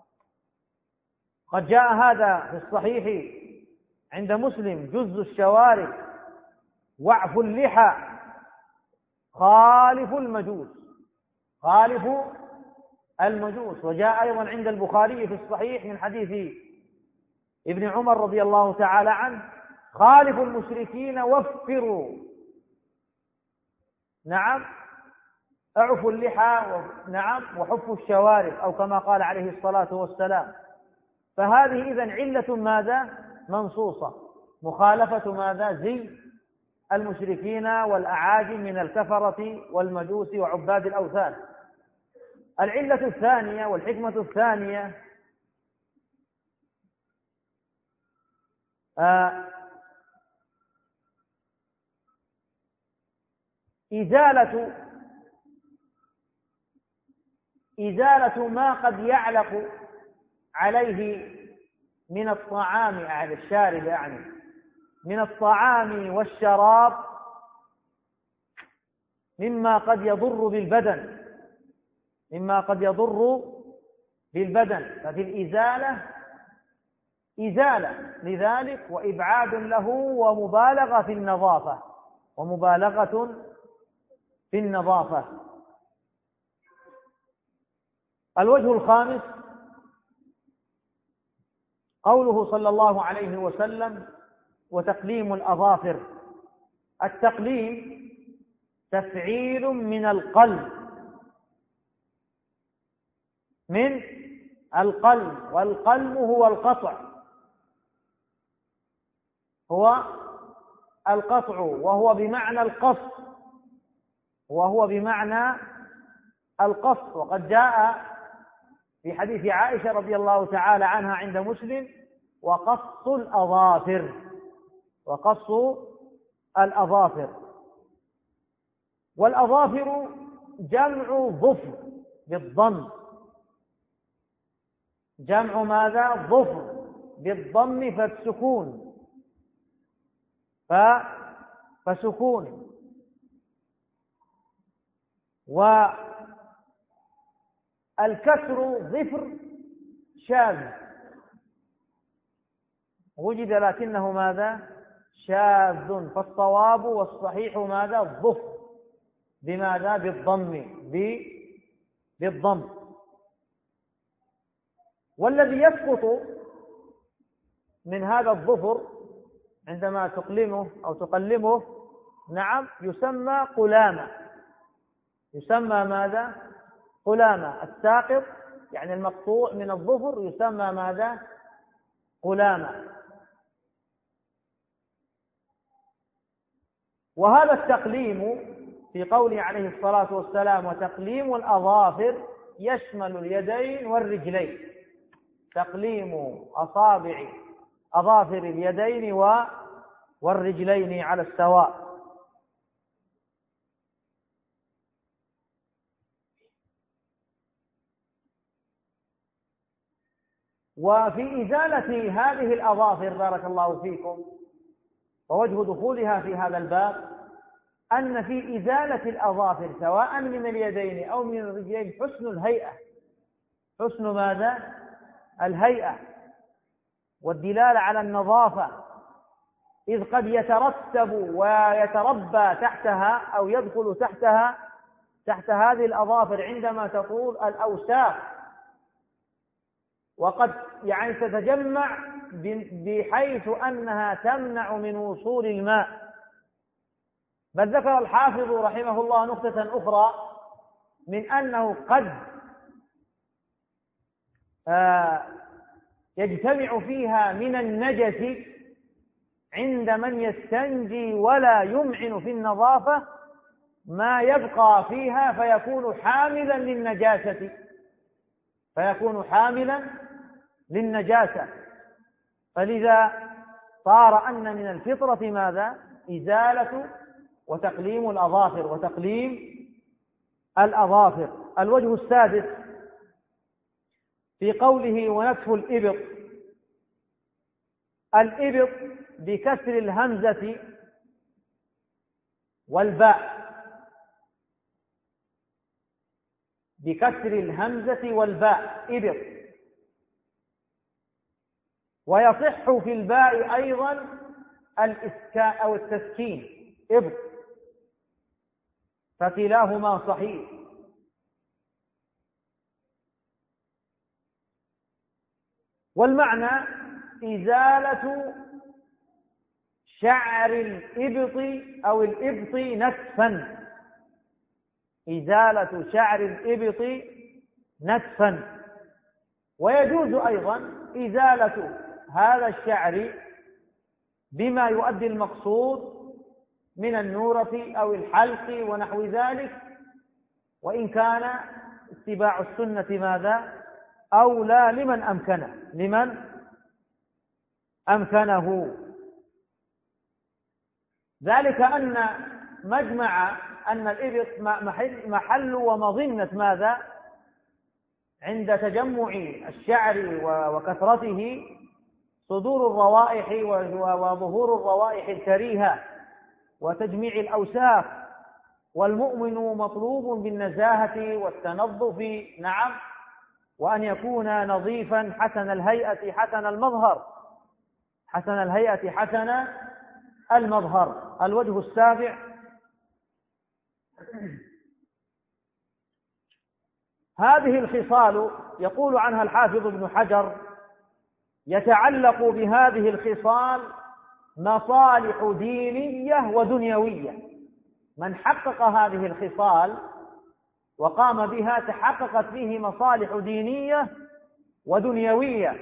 قد جاء هذا في الصحيح عند مسلم: جز الشوارب وعف اللحى خالف المجوس، خالف المجوس. وجاء أيضا عند البخاري في الصحيح من حديث ابن عمر رضي الله تعالى عنه: خالف المشركين وفروا، نعم، اعفوا اللحى، نعم، وحفوا الشوارب، أو كما قال عليه الصلاة والسلام. فهذه إذن علة ماذا؟ منصوصة، مخالفة ماذا؟ زي المشركين والأعاجم من الكفرة والمجوس وعباد الأوثان. العلة الثانية والحكمة الثانية آه إزالة إزالة ما قد يعلق عليه من الطعام على الشارب، يعني من الطعام والشراب، مما قد يضر بالبدن، مما قد يضر بالبدن. ففي الإزالة إزالة لذلك وإبعاد له ومبالغة في النظافة، ومبالغة في النظافة. الوجه الخامس قوله صلى الله عليه وسلم: وتقليم الأظافر. التقليم تفعيل من القلب، من القلب، والقلب هو القطع، هو القطع، وهو بمعنى القص، وهو بمعنى القص. وقد جاء في حديث عائشة رضي الله تعالى عنها عند مسلم: وقص الأظافر، وقص الأظافر. والأظافر جمع ظفر بالضم، جمع ماذا؟ ظفر بالضم، فالسكون ف فسكون. والكسر ظفر شاذ وجد لكنه ماذا؟ شاذ. فالصواب والصحيح ماذا؟ الظفر، بماذا؟ بالضم، بالضم. والذي يسقط من هذا الظفر عندما تقلمه أو تقلمه، نعم، يسمى قلامة، يسمى ماذا؟ قلامة. الساقط يعني المقطوع من الظفر يسمى ماذا؟ قلامة. وهذا التقليم في قوله عليه الصلاة والسلام: وتقليم الأظافر، يشمل اليدين والرجلين، تقليم أصابع أظافر اليدين والرجلين على السواء. وفي إزالة هذه الأظافر بارك الله فيكم، ووجه دخولها في هذا الباب أن في إزالة الأظافر سواء من اليدين أو من الرجلين حسن الهيئة، حسن ماذا؟ الهيئة والدلالة على النظافة، إذ قد يترتب ويتربى تحتها أو يدخل تحتها تحت هذه الأظافر عندما تطول الأوساخ، وقد يعني تتجمع بحيث أنها تمنع من وصول الماء. بل ذكر الحافظ رحمه الله نقطة أخرى من أنه قد آه يجتمع فيها من النجس عند من يستنجي ولا يمعن في النظافة ما يبقى فيها فيكون حاملا للنجاسة فيكون حاملا للنجاسة فلذا صار أن من الفطرة ماذا؟ إزالة وتقليم الأظافر وتقليم الأظافر. الوجه السادس في قوله ونتف الإبط، الإبط بكسر الهمزة والباء، بكسر الهمزة والباء إبط، ويصح في الباء أيضا الإسكان أو التسكين إبط، فكلاهما صحيح. والمعنى إزالة شعر الإبط أو الإبط نتفا، إزالة شعر الإبط نتفا. ويجوز أيضا إزالة هذا الشعر بما يؤدي المقصود من النورة أو الحلق ونحو ذلك، وإن كان اتباع السنة ماذا؟ أولى لمن أمكنه لمن أمكنه. ذلك أن مجمع أن الإبط محل, محل ومظنة ماذا؟ عند تجمع الشعر وكثرته صدور الروائح وظهور الروائح الكريهة وتجميع الأوساخ، والمؤمن مطلوب بالنزاهة والتنظف، نعم، وأن يكون نظيفا حسن الهيئة حسن المظهر حسن الهيئة حسن المظهر. الوجه السابع هذه الخصال يقول عنها الحافظ ابن حجر يتعلق بهذه الخصال مصالح دينية ودنيوية. من حقق هذه الخصال وقام بها تحققت فيه مصالح دينية ودنيوية.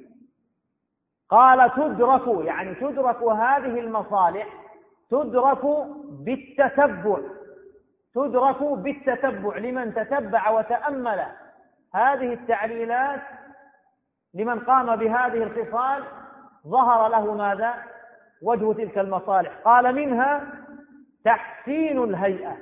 قال تدرك، يعني تدرك هذه المصالح تدرك بالتتبع تدرك بالتتبع لمن تتبع وتأمل هذه التعليلات، لمن قام بهذه الخصال ظهر له ماذا؟ وجه تلك المصالح. قال منها تحسين الهيئة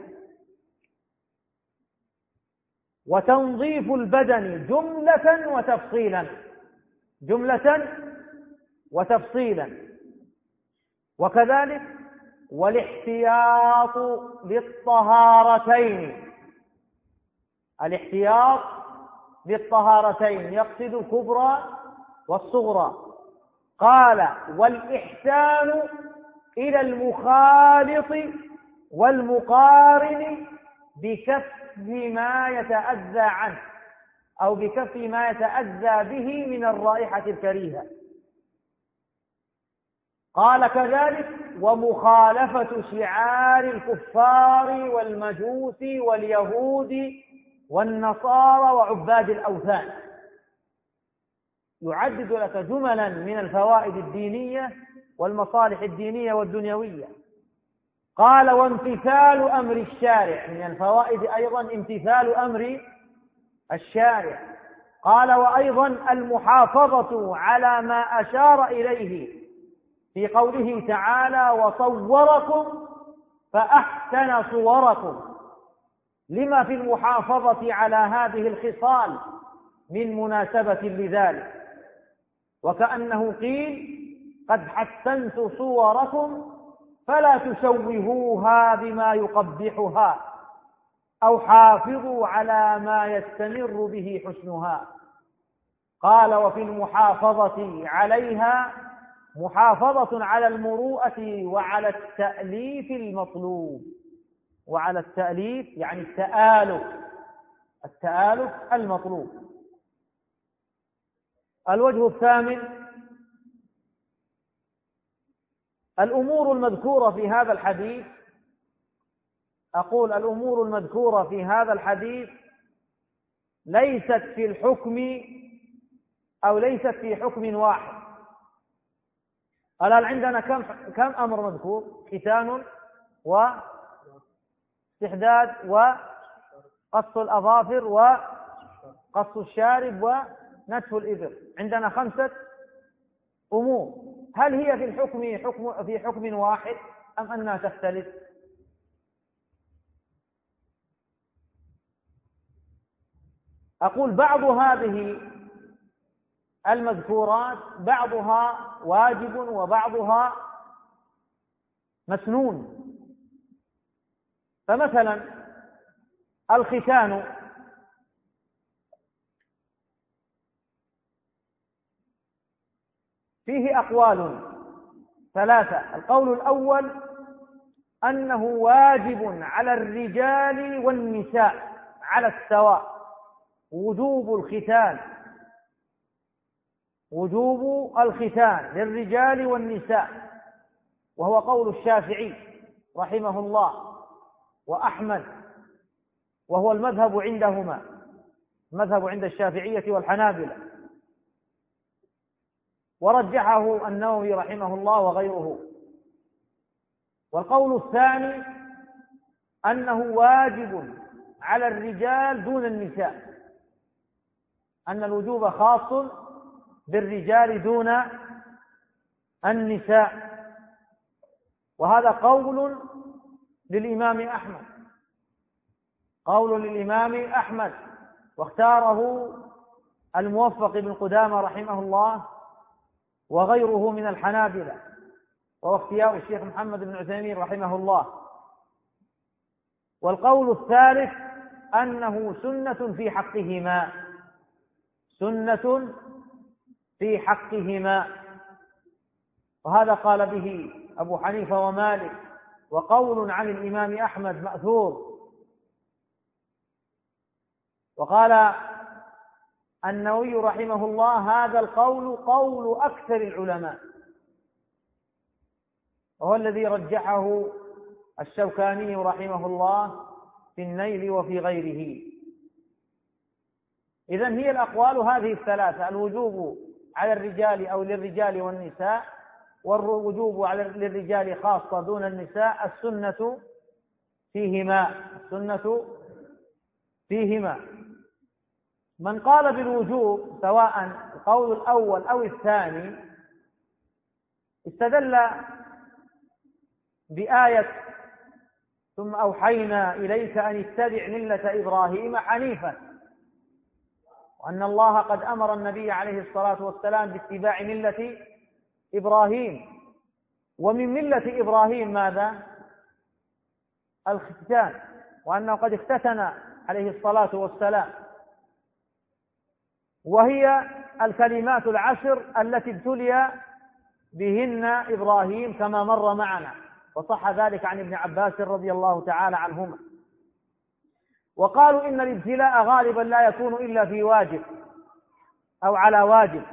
وتنظيف البدن جملة وتفصيلا جملة وتفصيلا وكذلك والاحتياط للطهارتين الاحتياط للطهارتين يقصد الكبرى والصغرى. قال والإحسان إلى المخالط والمقارن بكف ما يتأذى عنه أو بكف ما يتأذى به من الرائحة الكريهة. قال كذلك ومخالفة شعار الكفار والمجوس واليهود والنصارى وعباد الأوثان. يعدد لك جملا من الفوائد الدينية والمصالح الدينية والدنيوية. قال وامتثال أمر الشارع، من الفوائد أيضا امتثال أمر الشارع. قال وأيضا المحافظة على ما أشار إليه في قوله تعالى وصوركم فأحسن صوركم، لما في المحافظة على هذه الخصال من مناسبة لذلك، وكأنه قيل قد حسنت صوركم فلا تشوهوها بما يقبحها، أو حافظوا على ما يستمر به حسنها. قال: وفي المحافظة عليها محافظة على المروءة وعلى التأليف المطلوب. وعلى التأليف يعني التآلف، التآلف المطلوب. الوجه الثامن: الأمور المذكورة في هذا الحديث، أقول الأمور المذكورة في هذا الحديث ليست في الحكم أو ليست في حكم واحد. الآن عندنا كم كم أمر مذكور؟ ختان واستحداد وقص الأظافر وقص الشارب ونتف الإبر. عندنا خمسة أمور. هل هي في الحكم حكم في حكم واحد أم أنها تختلف؟ أقول بعض هذه المذكورات بعضها واجب وبعضها مسنون. فمثلا الختان فيه أقوال ثلاثة. القول الأول أنه واجب على الرجال والنساء على السواء، وجوب الختان وجوب الختان للرجال والنساء، وهو قول الشافعي رحمه الله وأحمد، وهو المذهب عندهما، المذهب عند الشافعية والحنابلة، ورجحه النووي رحمه الله وغيره. والقول الثاني أنه واجب على الرجال دون النساء، أن الوجوب خاص بالرجال دون النساء، وهذا قول للإمام أحمد، قول للإمام أحمد، واختاره الموفق بن قدامة رحمه الله وغيره من الحنابلة، وهو اختيار الشيخ محمد بن عثيمين رحمه الله. والقول الثالث أنه سنة في حقهما، سنة في حقهما، وهذا قال به أبو حنيفة ومالك، وقول عن الإمام أحمد مأثور. وقال النووي رحمه الله: هذا القول قول أكثر العلماء، وهو الذي رجحه الشوكاني رحمه الله في النيل وفي غيره. إذن هي الأقوال هذه الثلاثة: الوجوب على الرجال أو للرجال والنساء، والوجوب على للرجال خاصة دون النساء، السنة فيهما، السنة فيهما. من قال بالوجوب سواء القول الأول أو الثاني استدل بآية: ثم أوحينا إليك أن اتبع ملة إبراهيم حنيفا، وأن الله قد أمر النبي عليه الصلاة والسلام باتباع ملة إبراهيم. ومن ملة إبراهيم ماذا؟ الختان، وأنه قد اختتن عليه الصلاة والسلام، وهي الكلمات العشر التي ابتلي بهن إبراهيم كما مر معنا، وصح ذلك عن ابن عباس رضي الله تعالى عنهما. وقالوا إن الابتلاء غالبا لا يكون إلا في واجب أو على واجب.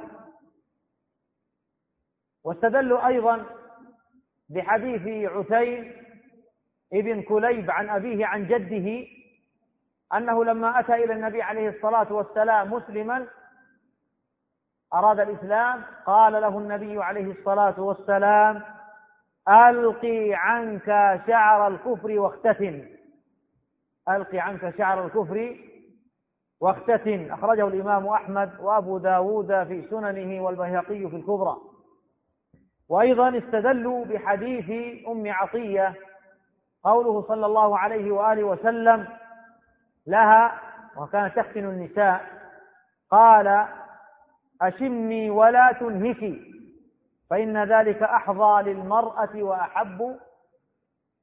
واستدلوا أيضا بحديث عتيم ابن كليب عن أبيه عن جده أنه لما أتى إلى النبي عليه الصلاة والسلام مسلما أراد الإسلام، قال له النبي عليه الصلاة والسلام: ألقي عنك شعر الكفر واختتن، ألقي عنك شعر الكفر واختتن. أخرجه الإمام أحمد وأبو داود في سننه والبيهقي في الكبرى. وأيضا استدلوا بحديث أم عطية قوله صلى الله عليه وآله وسلم لها وكانت تختن النساء، قال: أشمي ولا تنهكي، فإن ذلك أحظى للمرأة وأحب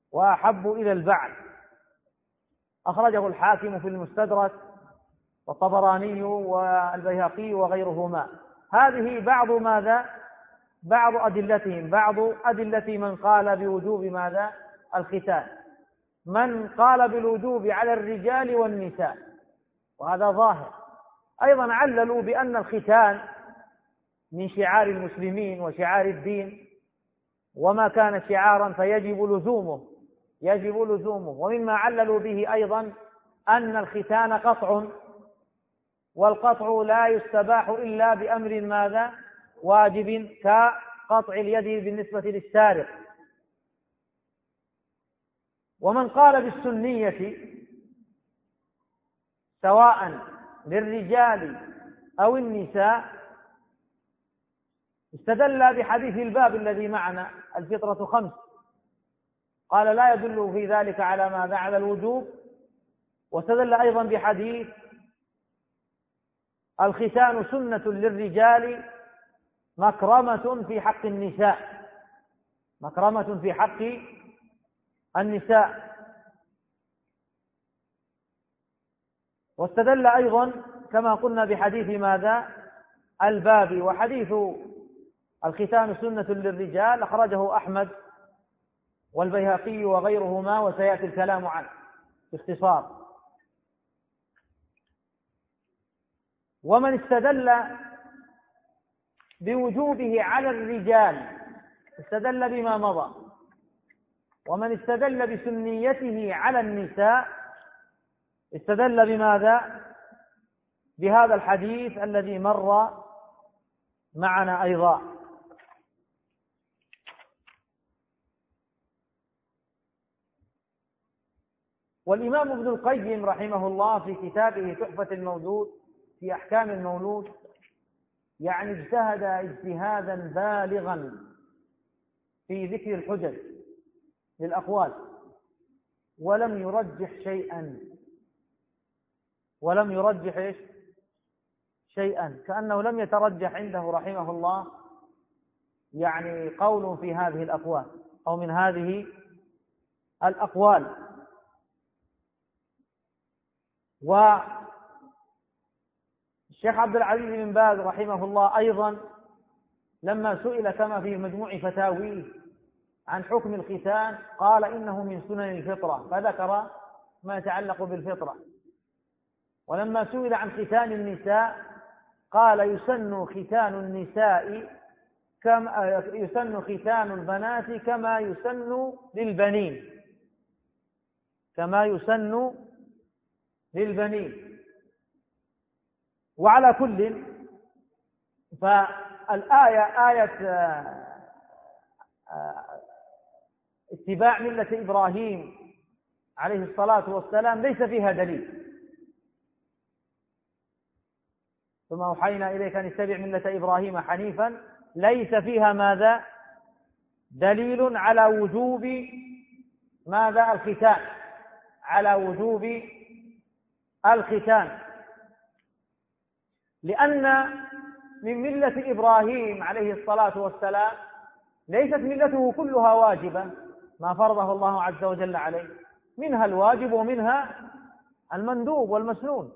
وأحب إلى البعل. أخرجه الحاكم في المستدرك والطبراني والبيهقي وغيرهما. هذه بعض ماذا؟ بعض أدلتهم، بعض أدلة من قال بوجوب ماذا؟ الختان. من قال بالوجوب على الرجال والنساء، وهذا ظاهر. أيضا عللوا بأن الختان من شعار المسلمين وشعار الدين، وما كان شعارا فيجب لزومه يجب لزومه ومما عللوا به أيضا أن الختان قطع، والقطع لا يستباح إلا بأمر ماذا؟ واجب، كقطع اليد بالنسبة للسارق. ومن قال بالسنية سواء للرجال أو النساء استدل بحديث الباب الذي معنا الفطرة خمس، قال لا يدل في ذلك على ماذا؟ على الوجوب. واستدل أيضا بحديث الختان سنة للرجال مكرمة في حق النساء، مكرمة في حق النساء. واستدل أيضا كما قلنا بحديث ماذا؟ الباب. وحديث الختان سنة للرجال أخرجه أحمد والبيهقي وغيرهما، وسيأتي الكلام عنه باختصار. ومن استدل بوجوبه على الرجال استدل بما مضى، ومن استدل بسنيته على النساء استدل بماذا؟ بهذا الحديث الذي مر معنا أيضا. والإمام ابن القيم رحمه الله في كتابه تحفة المولود في أحكام المولود يعني اجتهد اجتهادا بالغا في ذكر الحجج للأقوال، ولم يرجح شيئا ولم يرجح إيش؟ شيئا، كأنه لم يترجح عنده رحمه الله يعني قول في هذه الأقوال أو من هذه الأقوال. والشيخ عبد العزيز بن باز رحمه الله أيضا لما سئل كما في مجموع فتاويه عن حكم الختان قال إنه من سنن الفطرة، فذكر ما يتعلق بالفطرة. ولما سئل عن ختان النساء قال يسن ختان النساء كما يسن ختان البنات كما يسن للبنين كما يسن للبنين. وعلى كل فالآية آية اتباع ملة إبراهيم عليه الصلاة والسلام ليس فيها دليل، ثم أوحينا إليك أن اتبع ملة إبراهيم حنيفا، ليس فيها ماذا؟ دليل على وجوب ماذا؟ الختان، على وجوب الختان، لأن من ملة إبراهيم عليه الصلاة والسلام ليست ملته كلها واجبة ما فرضه الله عز وجل عليه، منها الواجب ومنها المندوب والمسنون،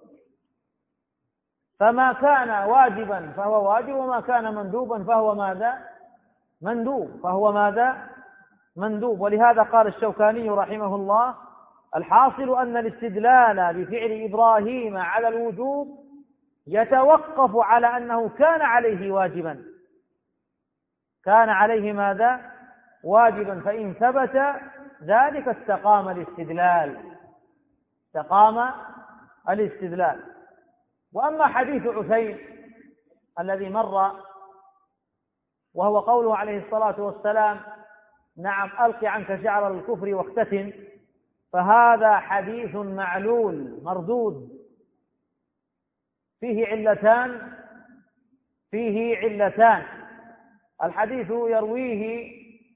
فما كان واجبا فهو واجب، وما كان مندوبا فهو ماذا؟ مندوب فهو ماذا؟ مندوب. ولهذا قال الشوكاني رحمه الله الحاصل أن الاستدلال بفعل إبراهيم على الوجوب يتوقف على أنه كان عليه واجبا كان عليه ماذا؟ واجبا، فإن ثبت ذلك استقام الاستدلال استقام الاستدلال. وأما حديث عثيم الذي مر وهو قوله عليه الصلاة والسلام نعم ألق عنك شعر الكفر واختتن، فهذا حديث معلول مردود فيه علتان فيه علتان الحديث يرويه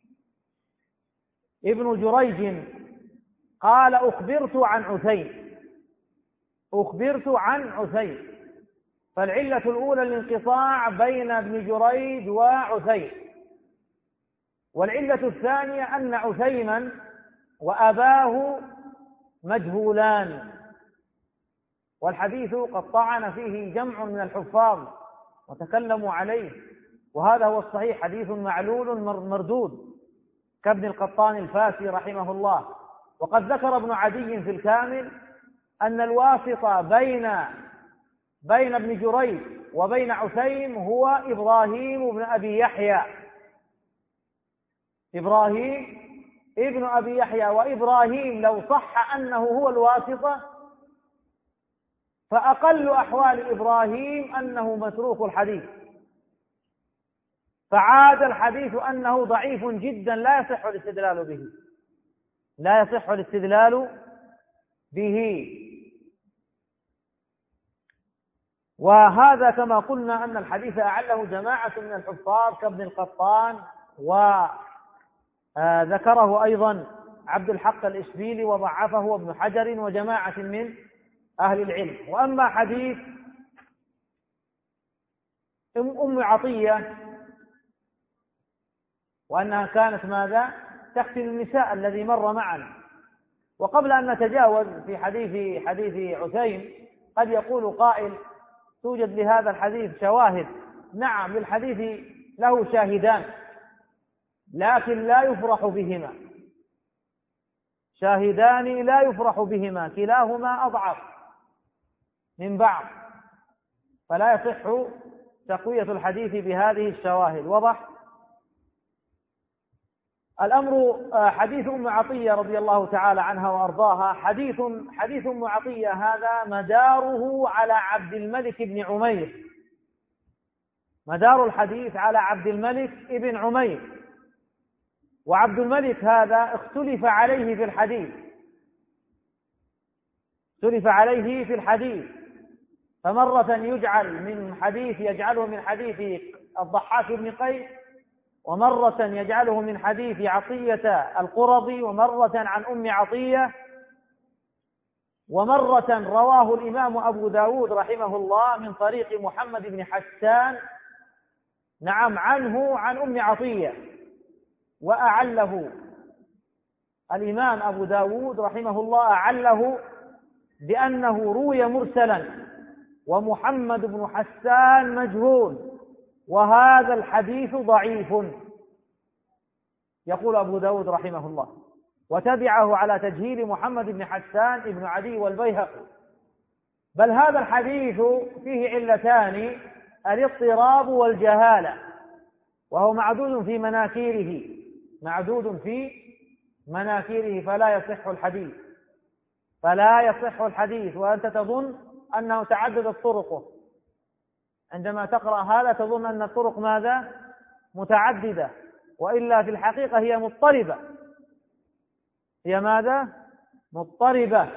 ابن جريج قال أخبرت عن عثيم أخبرت عن عثيم فالعلة الأولى الانقطاع بين ابن جريج وعثيم، والعلة الثانية أن عثيما وأباه مجهولان، والحديث قد طعن فيه جمع من الحفاظ وتكلموا عليه، وهذا هو الصحيح، حديث معلول مردود كابن القطان الفاسي رحمه الله. وقد ذكر ابن عدي في الكامل أن الواسطة بين بين ابن جريج وبين عثيم هو إبراهيم بن أبي يحيى، إبراهيم ابن أبي يحيى. وإبراهيم لو صح أنه هو الواسطة فأقل أحوال إبراهيم أنه متروك الحديث، فعاد الحديث أنه ضعيف جدا لا يصح الاستدلال به، لا يصح الاستدلال به. وهذا كما قلنا أن الحديث أعله جماعة من الحفاظ كابن القطان، وذكره أيضا عبد الحق الإشبيلي وضعفه ابن حجر وجماعة من أهل العلم. وأما حديث أم عطية وأنها كانت ماذا؟ تختن النساء الذي مر معنا. وقبل أن نتجاوز في حديث حديث عثيم، قد يقول قائل توجد لهذا الحديث شواهد. نعم، للحديث له شاهدان لكن لا يفرح بهما، شاهدان لا يفرح بهما، كلاهما أضعف من بعض، فلا يصح تقوية الحديث بهذه الشواهد. وضح الأمر. حديث أم عطية رضي الله تعالى عنها وأرضاها، حديث حديث أم عطية هذا مداره على عبد الملك بن عمير، مدار الحديث على عبد الملك بن عمير. وعبد الملك هذا اختلف عليه في الحديث، اختلف عليه في الحديث، فمرة يجعل من حديث يجعله من حديث الضحاك بن قيس، ومرة يجعله من حديث عطية القرظي، ومرة عن أم عطية، ومرة رواه الإمام أبو داود رحمه الله من طريق محمد بن حسان، نعم، عنه عن أم عطية، وأعله الإمام أبو داود رحمه الله أعله بأنه روي مرسلا، ومحمد بن حسان مجهول، وهذا الحديث ضعيف، يقول أبو داود رحمه الله. وتبعه على تجهيل محمد بن حسان ابن عدي والبيهقي. بل هذا الحديث فيه علتان: الاضطراب والجهالة، وهو معدود في مناكيره، معدود في مناكيره، فلا يصح الحديث، فلا يصح الحديث. وأنت تظن أنه تعددت طرقه، عندما تقرأ هذا تظن أن الطرق ماذا؟ متعددة، وإلا في الحقيقة هي مضطربة، هي ماذا؟ مضطربة.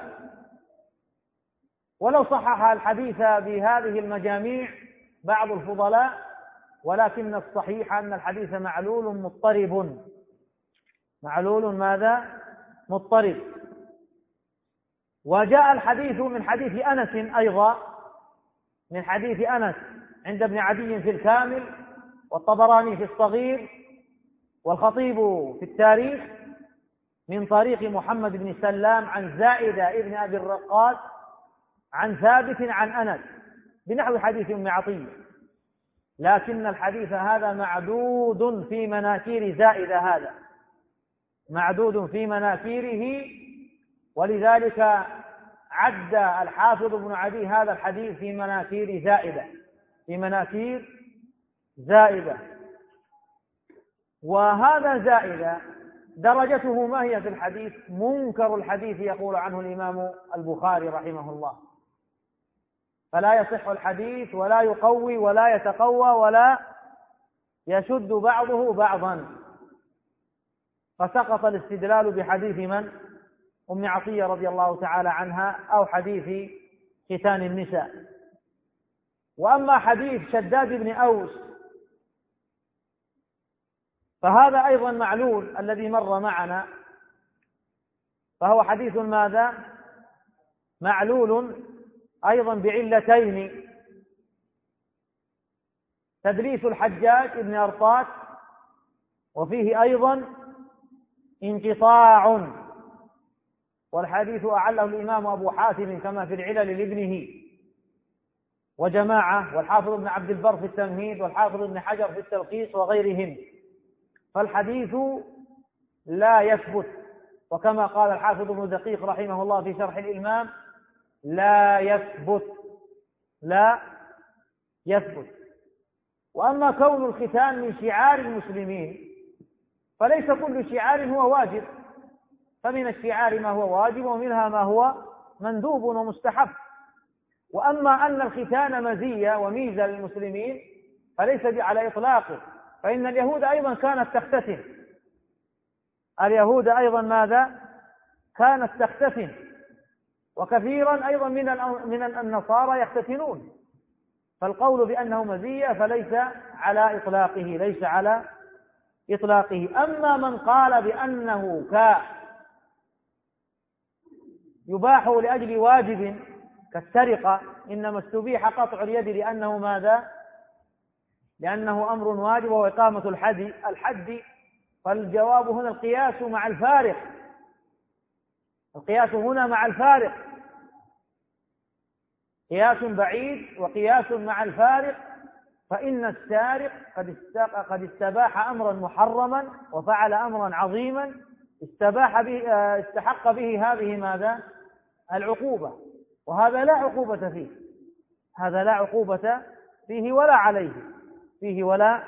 ولو صحح الحديث بهذه المجاميع بعض الفضلاء، ولكن الصحيح أن الحديث معلول مضطرب، معلول ماذا؟ مضطرب. وجاء الحديث من حديث أنس أيضا، من حديث أنس عند ابن عدي في الكامل، والطبراني في الصغير، والخطيب في التاريخ، من طريق محمد بن سلام عن زائدة ابن أبي الرقاص عن ثابت عن أنس بنحو حديث أم عطية، لكن الحديث هذا معدود في مناكير زائدة، هذا معدود في مناكيره، ولذلك عد الحافظ ابن عدي هذا الحديث في مناكير زائدة، في مناكير زائدة. وهذا زائدة درجته ما هي في الحديث؟ منكر الحديث، يقول عنه الإمام البخاري رحمه الله، فلا يصح الحديث ولا يقوي ولا يتقوى ولا يشد بعضه بعضا. فسقط الاستدلال بحديث من؟ أم عطية رضي الله تعالى عنها، أو حديث ختان النساء. وأما حديث شداد بن أوس فهذا أيضا معلول الذي مر معنا، فهو حديث ماذا؟ معلول أيضا بعلتين: تدليس الحجاج بن أرطاس، وفيه أيضا انقطاع والحديث أعله الإمام أبو حاتم كما في العلل لابنه وجماعة، والحافظ ابن عبد البر في التمهيد، والحافظ ابن حجر في التلخيص وغيرهم. فالحديث لا يثبت، وكما قال الحافظ ابن دقيق رحمه الله في شرح الإلمام: لا يثبت لا يثبت. وأما كون الختان من شعار المسلمين فليس كل شعار هو واجب، فمن الشعار ما هو واجب ومنها ما هو مندوب ومستحب. وأما أن الختان مزية وميزة للمسلمين فليس على إطلاقه، فإن اليهود أيضا كانت تختتن اليهود أيضا ماذا؟ كانت تختتن، وكثيرا أيضا من من النصارى يختتنون. فالقول بأنه مزية فليس على إطلاقه ليس على إطلاقه. أما من قال بأنه كا يباح لأجل واجب كالسرقة، إنما استبيح قطع اليد لأنه ماذا؟ لأنه أمر واجب وإقامة الحد الحد فالجواب هنا القياس مع الفارق القياس هنا مع الفارق قياس بعيد وقياس مع الفارق. فإن السارق قد استباح أمرا محرما وفعل أمرا عظيما استباح به استحق به هذه ماذا؟ العقوبة، وهذا لا عقوبة فيه هذا لا عقوبة فيه ولا عليه فيه ولا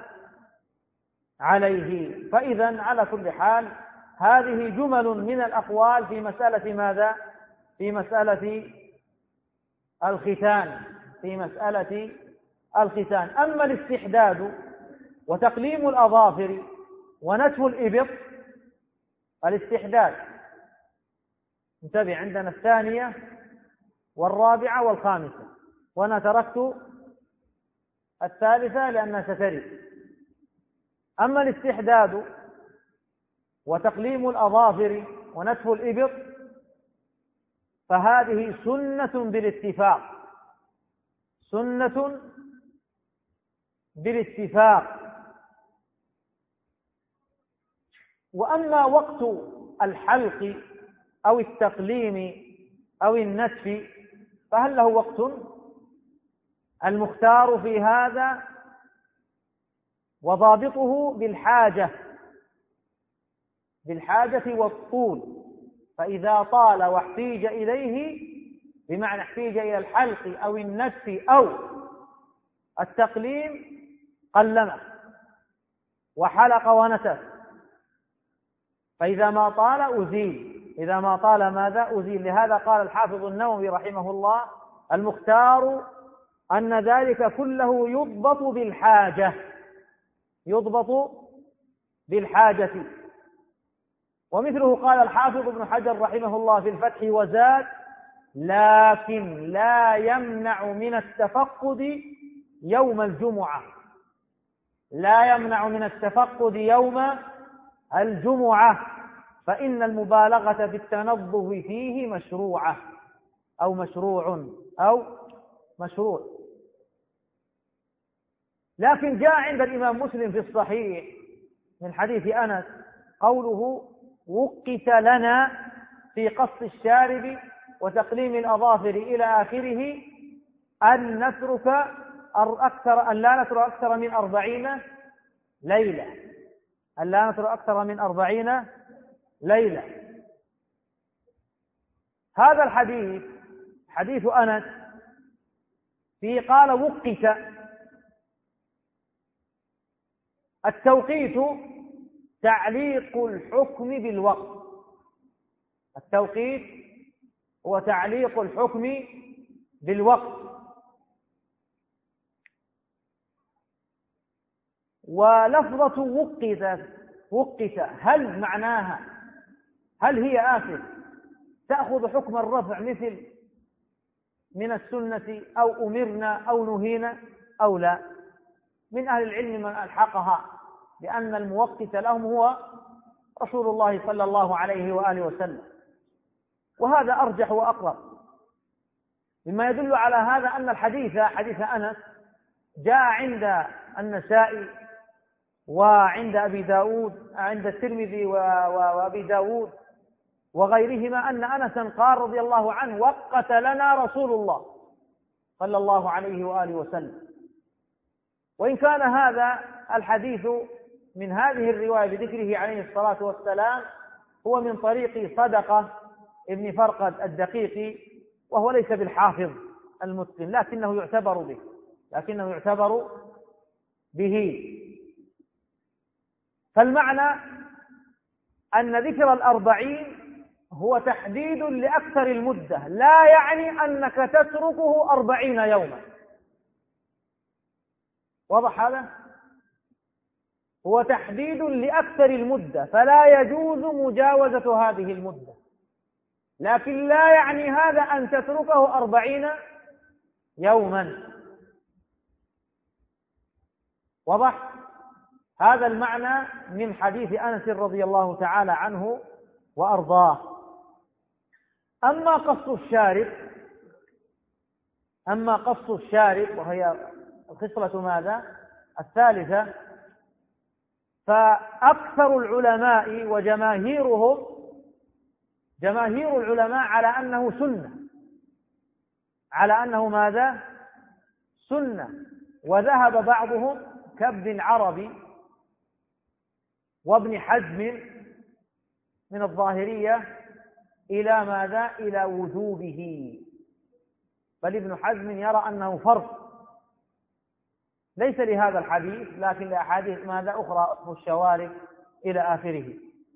عليه. فإذا على كل حال هذه جمل من الأقوال في مسألة ماذا؟ في مسألة الختان في مسألة الختان. أما الاستحداد وتقليم الأظافر ونتف الإبط، الاستحداد انتبه عندنا الثانية والرابعة والخامسة، وأنا تركت الثالثة لأنها سترد. أما الاستحداد وتقليم الأظافر ونتف الإبط فهذه سنة بالاتفاق سنة بالاتفاق. وأما وقت الحلق أو التقليم أو النتف فهل له وقت؟ المختار في هذا وضابطه بالحاجة بالحاجة والطول، فإذا طال واحتيج إليه بمعنى احتيج إلى الحلق أو النتف أو التقليم قلمه وحلق ونتف، فإذا ما طال أزيل إذا ما طال ماذا؟ أزيل. لهذا قال الحافظ النووي رحمه الله: المختار أن ذلك كله يضبط بالحاجة يضبط بالحاجة. ومثله قال الحافظ ابن حجر رحمه الله في الفتح وزاد: لكن لا يمنع من التفقد يوم الجمعة لا يمنع من التفقد يوم الجمعة فإن المبالغة في التنظف فيه مشروعة أو مشروع أو مشروع. لكن جاء عند الإمام مسلم في الصحيح من حديث أنس قوله: وقت لنا في قص الشارب وتقليم الأظافر إلى آخره أن نترك أكثر أن لا نترك أكثر من أربعين ليلة أن لا نترك أكثر من أربعين ليلة. هذا الحديث حديث أنس في قال وقت. التوقيت تعليق الحكم بالوقت التوقيت هو تعليق الحكم بالوقت. ولفظة وقت وقت هل معناها هل هي آسف تأخذ حكم الرفع مثل من السنة أو أمرنا أو نهينا أو لا؟ من أهل العلم من ألحقها بأن الموقت لهم هو رسول الله صلى الله عليه وآله وسلم، وهذا أرجح وأقرب. مما يدل على هذا أن الحديث حديث أنس جاء عند النسائي وعند أبي داود عند الترمذي وأبي داود وغيرهما أن أنسا قال رضي الله عنه: وقت لنا رسول الله صلى الله عليه وآله وسلم. وإن كان هذا الحديث من هذه الرواية بذكره عليه الصلاة والسلام هو من طريق صدقة ابن فرقد الدقيقي، وهو ليس بالحافظ المتقن، لكنه يعتبر به لكنه يعتبر به فالمعنى أن ذكر الأربعين هو تحديد لأكثر المدة، لا يعني أنك تتركه أربعين يوما. واضح هذا؟ هو تحديد لأكثر المدة، فلا يجوز مجاوزة هذه المدة، لكن لا يعني هذا أن تتركه أربعين يوما. واضح؟ هذا المعنى من حديث أنس رضي الله تعالى عنه وأرضاه. أما قص الشارب أما قص الشارب وهي الخصلة ماذا؟ الثالثة، فأكثر العلماء وجماهيرهم جماهير العلماء على أنه سنة على أنه ماذا؟ سنة. وذهب بعضهم كابن عربي وابن حزم من الظاهرية إلى ماذا؟ إلى وجوبه، بل ابن حزم يرى أنه فرض ليس لهذا الحديث لكن لأحاديث ماذا أخرى اسم الشوارب إلى آخره.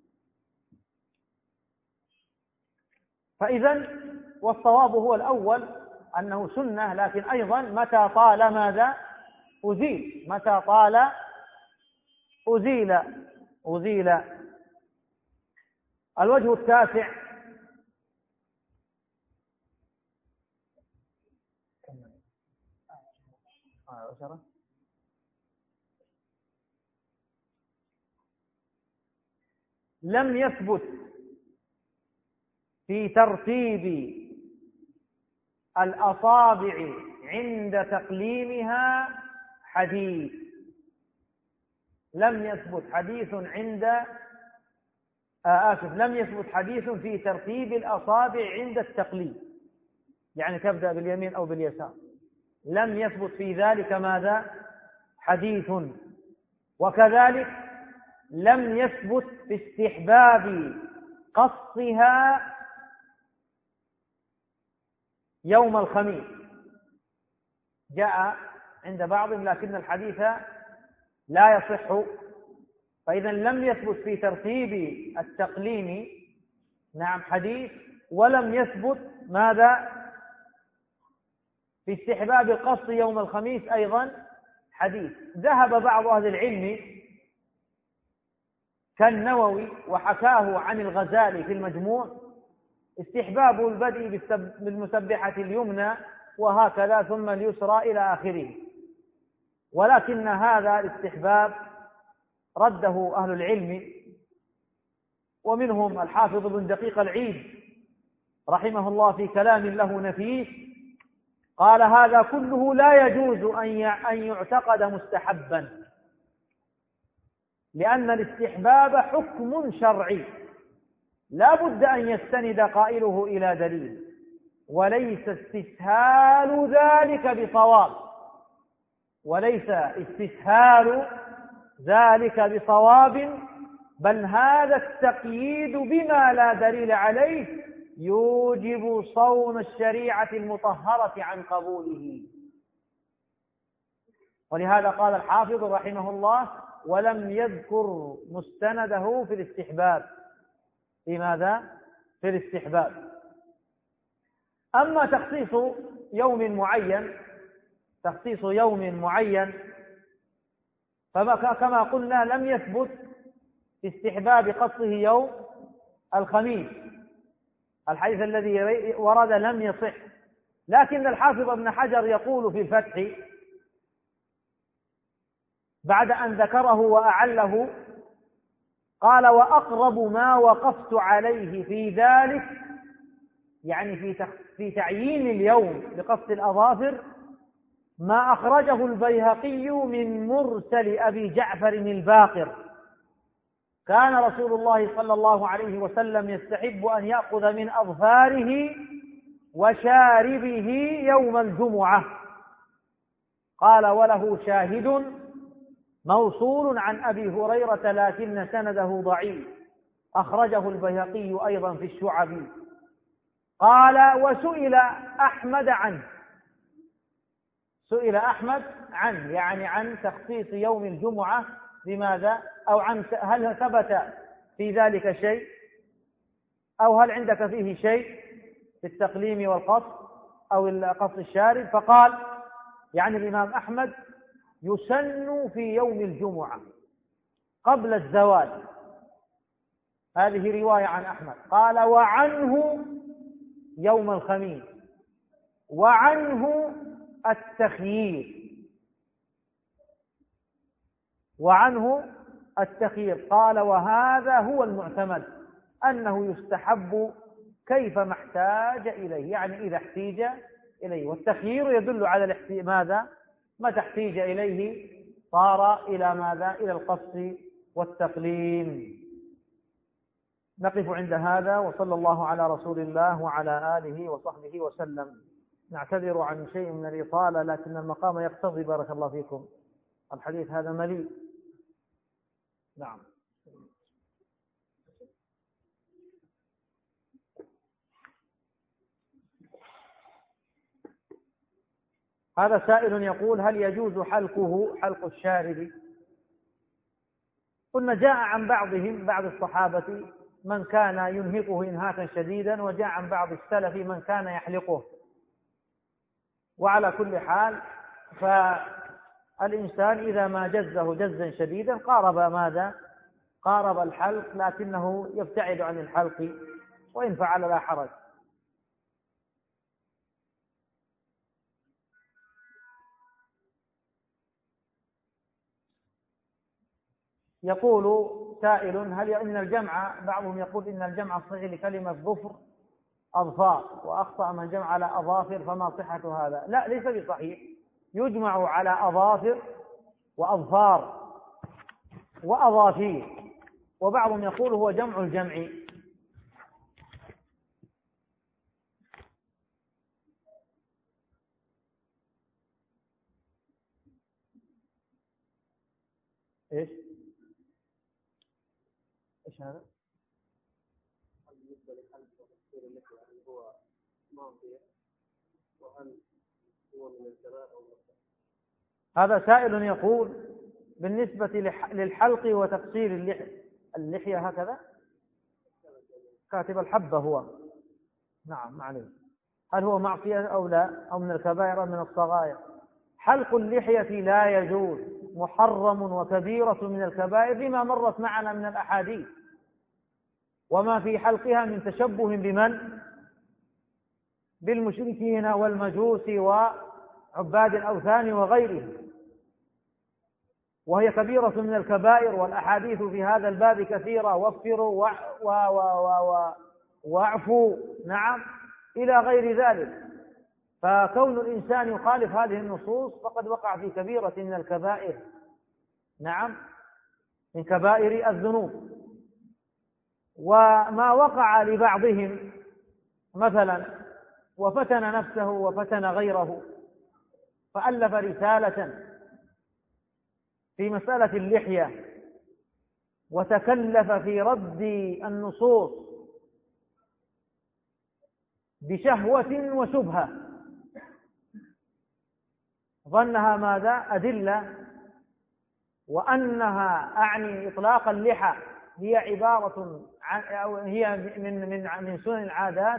فإذا والصواب هو الأول أنه سنة، لكن أيضا متى طال ماذا؟ أزيل متى طال أزيل أزيل الوجه التاسع لم يثبت في ترتيب الأصابع عند تقليمها حديث لم يثبت حديث عند آسف لم يثبت حديث في ترتيب الأصابع عند التقليم، يعني تبدأ باليمين أو باليسار، لم يثبت في ذلك ماذا؟ حديث. وكذلك لم يثبت في استحباب قصها يوم الخميس، جاء عند بعضهم لكن الحديث لا يصح، فإذا لم يثبت في ترتيب التقليم نعم حديث، ولم يثبت ماذا؟ في استحباب القص يوم الخميس أيضا حديث. ذهب بعض أهل العلم كالنووي وحكاه عن الغزالي في المجموع استحباب البدء بالمسبحة اليمنى وهكذا ثم اليسرى إلى آخره، ولكن هذا الاستحباب رده أهل العلم، ومنهم الحافظ بن دقيق العيد رحمه الله في كلام له نفيس قال: هذا كله لا يجوز أن يعتقد مستحبا، لأن الاستحباب حكم شرعي لا بد أن يستند قائله إلى دليل، وليس استسهال ذلك بصواب وليس استسهال ذلك بصواب بل هذا التقييد بما لا دليل عليه يوجب صون الشريعة المطهرة عن قبوله. ولهذا قال الحافظ رحمه الله: ولم يذكر مستنده في الاستحباب. في ماذا؟ في الاستحباب. أما تخصيص يوم معين تخصيص يوم معين فكما قلنا لم يثبت في استحباب قصه يوم الخميس، الحديث الذي ورد لم يصح، لكن الحافظ ابن حجر يقول في الفتح بعد أن ذكره وأعله قال: وأقرب ما وقفت عليه في ذلك، يعني في في تعيين اليوم بقص الأظافر، ما أخرجه البيهقي من مرسل أبي جعفر الباقر كان رسول الله صلى الله عليه وسلم يستحب أن يأخذ من أظفاره وشاربه يوم الجمعة. قال: وله شاهد موصول عن أبي هريرة لكن سنده ضعيف، أخرجه البيهقي أيضا في الشعب. قال: وسئل أحمد عنه، سئل أحمد عنه يعني عن تخصيص يوم الجمعة بماذا، أو عن هل ثبت في ذلك شيء، أو هل عندك فيه شيء في التقليم والقص أو قص الشارب. فقال يعني الإمام أحمد: يسن في يوم الجمعة قبل الزوال. هذه رواية عن أحمد. قال: وعنه يوم الخميس، وعنه التخيير، وعنه التخيير. قال: وهذا هو المعتمد أنه يستحب كيف ما احتاج إليه، يعني إذا احتيج إليه. والتخيير يدل على ماذا؟ ما تحتيج إليه صار إلى ماذا؟ إلى القص والتقليم. نقف عند هذا، وصلى الله على رسول الله وعلى آله وصحبه وسلم. نعتذر عن شيء من الإطالة، لكن المقام يقتضي، بارك الله فيكم، الحديث هذا مليء. نعم. هذا سائل يقول: هل يجوز حلقه حلق الشارب؟ قلنا جاء عن بعضهم، بعض الصحابة، من كان ينهقه إنهاكا شديدا، وجاء عن بعض السلف من كان يحلقه. وعلى كل حال فالإنسان إذا ما جزه جزا شديدا قارب ماذا؟ قارب الحلق، لكنه يبتعد عن الحلق، وإن فعل لا حرج. يقول سائل: هل إن الجمع، بعضهم يقول إن الجمع الصحيح لكلمة ظفر أظفار، وأخطأ من جمع على أظافر، فما صحة هذا؟ لا، ليس بصحيح. يجمع على أظافر وأظفار وأظافير، وبعضهم يقول هو جمع الجمع. إيش؟ إيش هذا؟ بالنسبة لحلق وتفسير اللحية، هل هو معصية؟ وهل هو من الكبائر أو هذا سائل يقول: بالنسبة للحلق وتقصير اللحية, اللحية هكذا كاتب الحبة هو، نعم معلش، هل هو معصية أو لا، أو من الكبائر أو من الصغائر؟ حلق اللحية لا يجوز، محرم وكبيرة من الكبائر لما مرت معنا من الأحاديث، وما في حلقها من تشبه بمن؟ بالمشركين والمجوس وعباد الأوثان وغيرهم، وهي كبيرة من الكبائر، والأحاديث في هذا الباب كثيرة: وفروا واعفوا، نعم، إلى غير ذلك. فكون الإنسان يخالف هذه النصوص فقد وقع في كبيرة من الكبائر، نعم، من كبائر الذنوب. وما وقع لبعضهم مثلا وفتن نفسه وفتن غيره، فألف رسالة في مسألة اللحية، وتكلف في رد النصوص بشهوة وشبهة، ظنها ماذا؟ أدلة، وأنها أعني إطلاق اللحى هي عبارة عن أو هي من من من سنن العادات،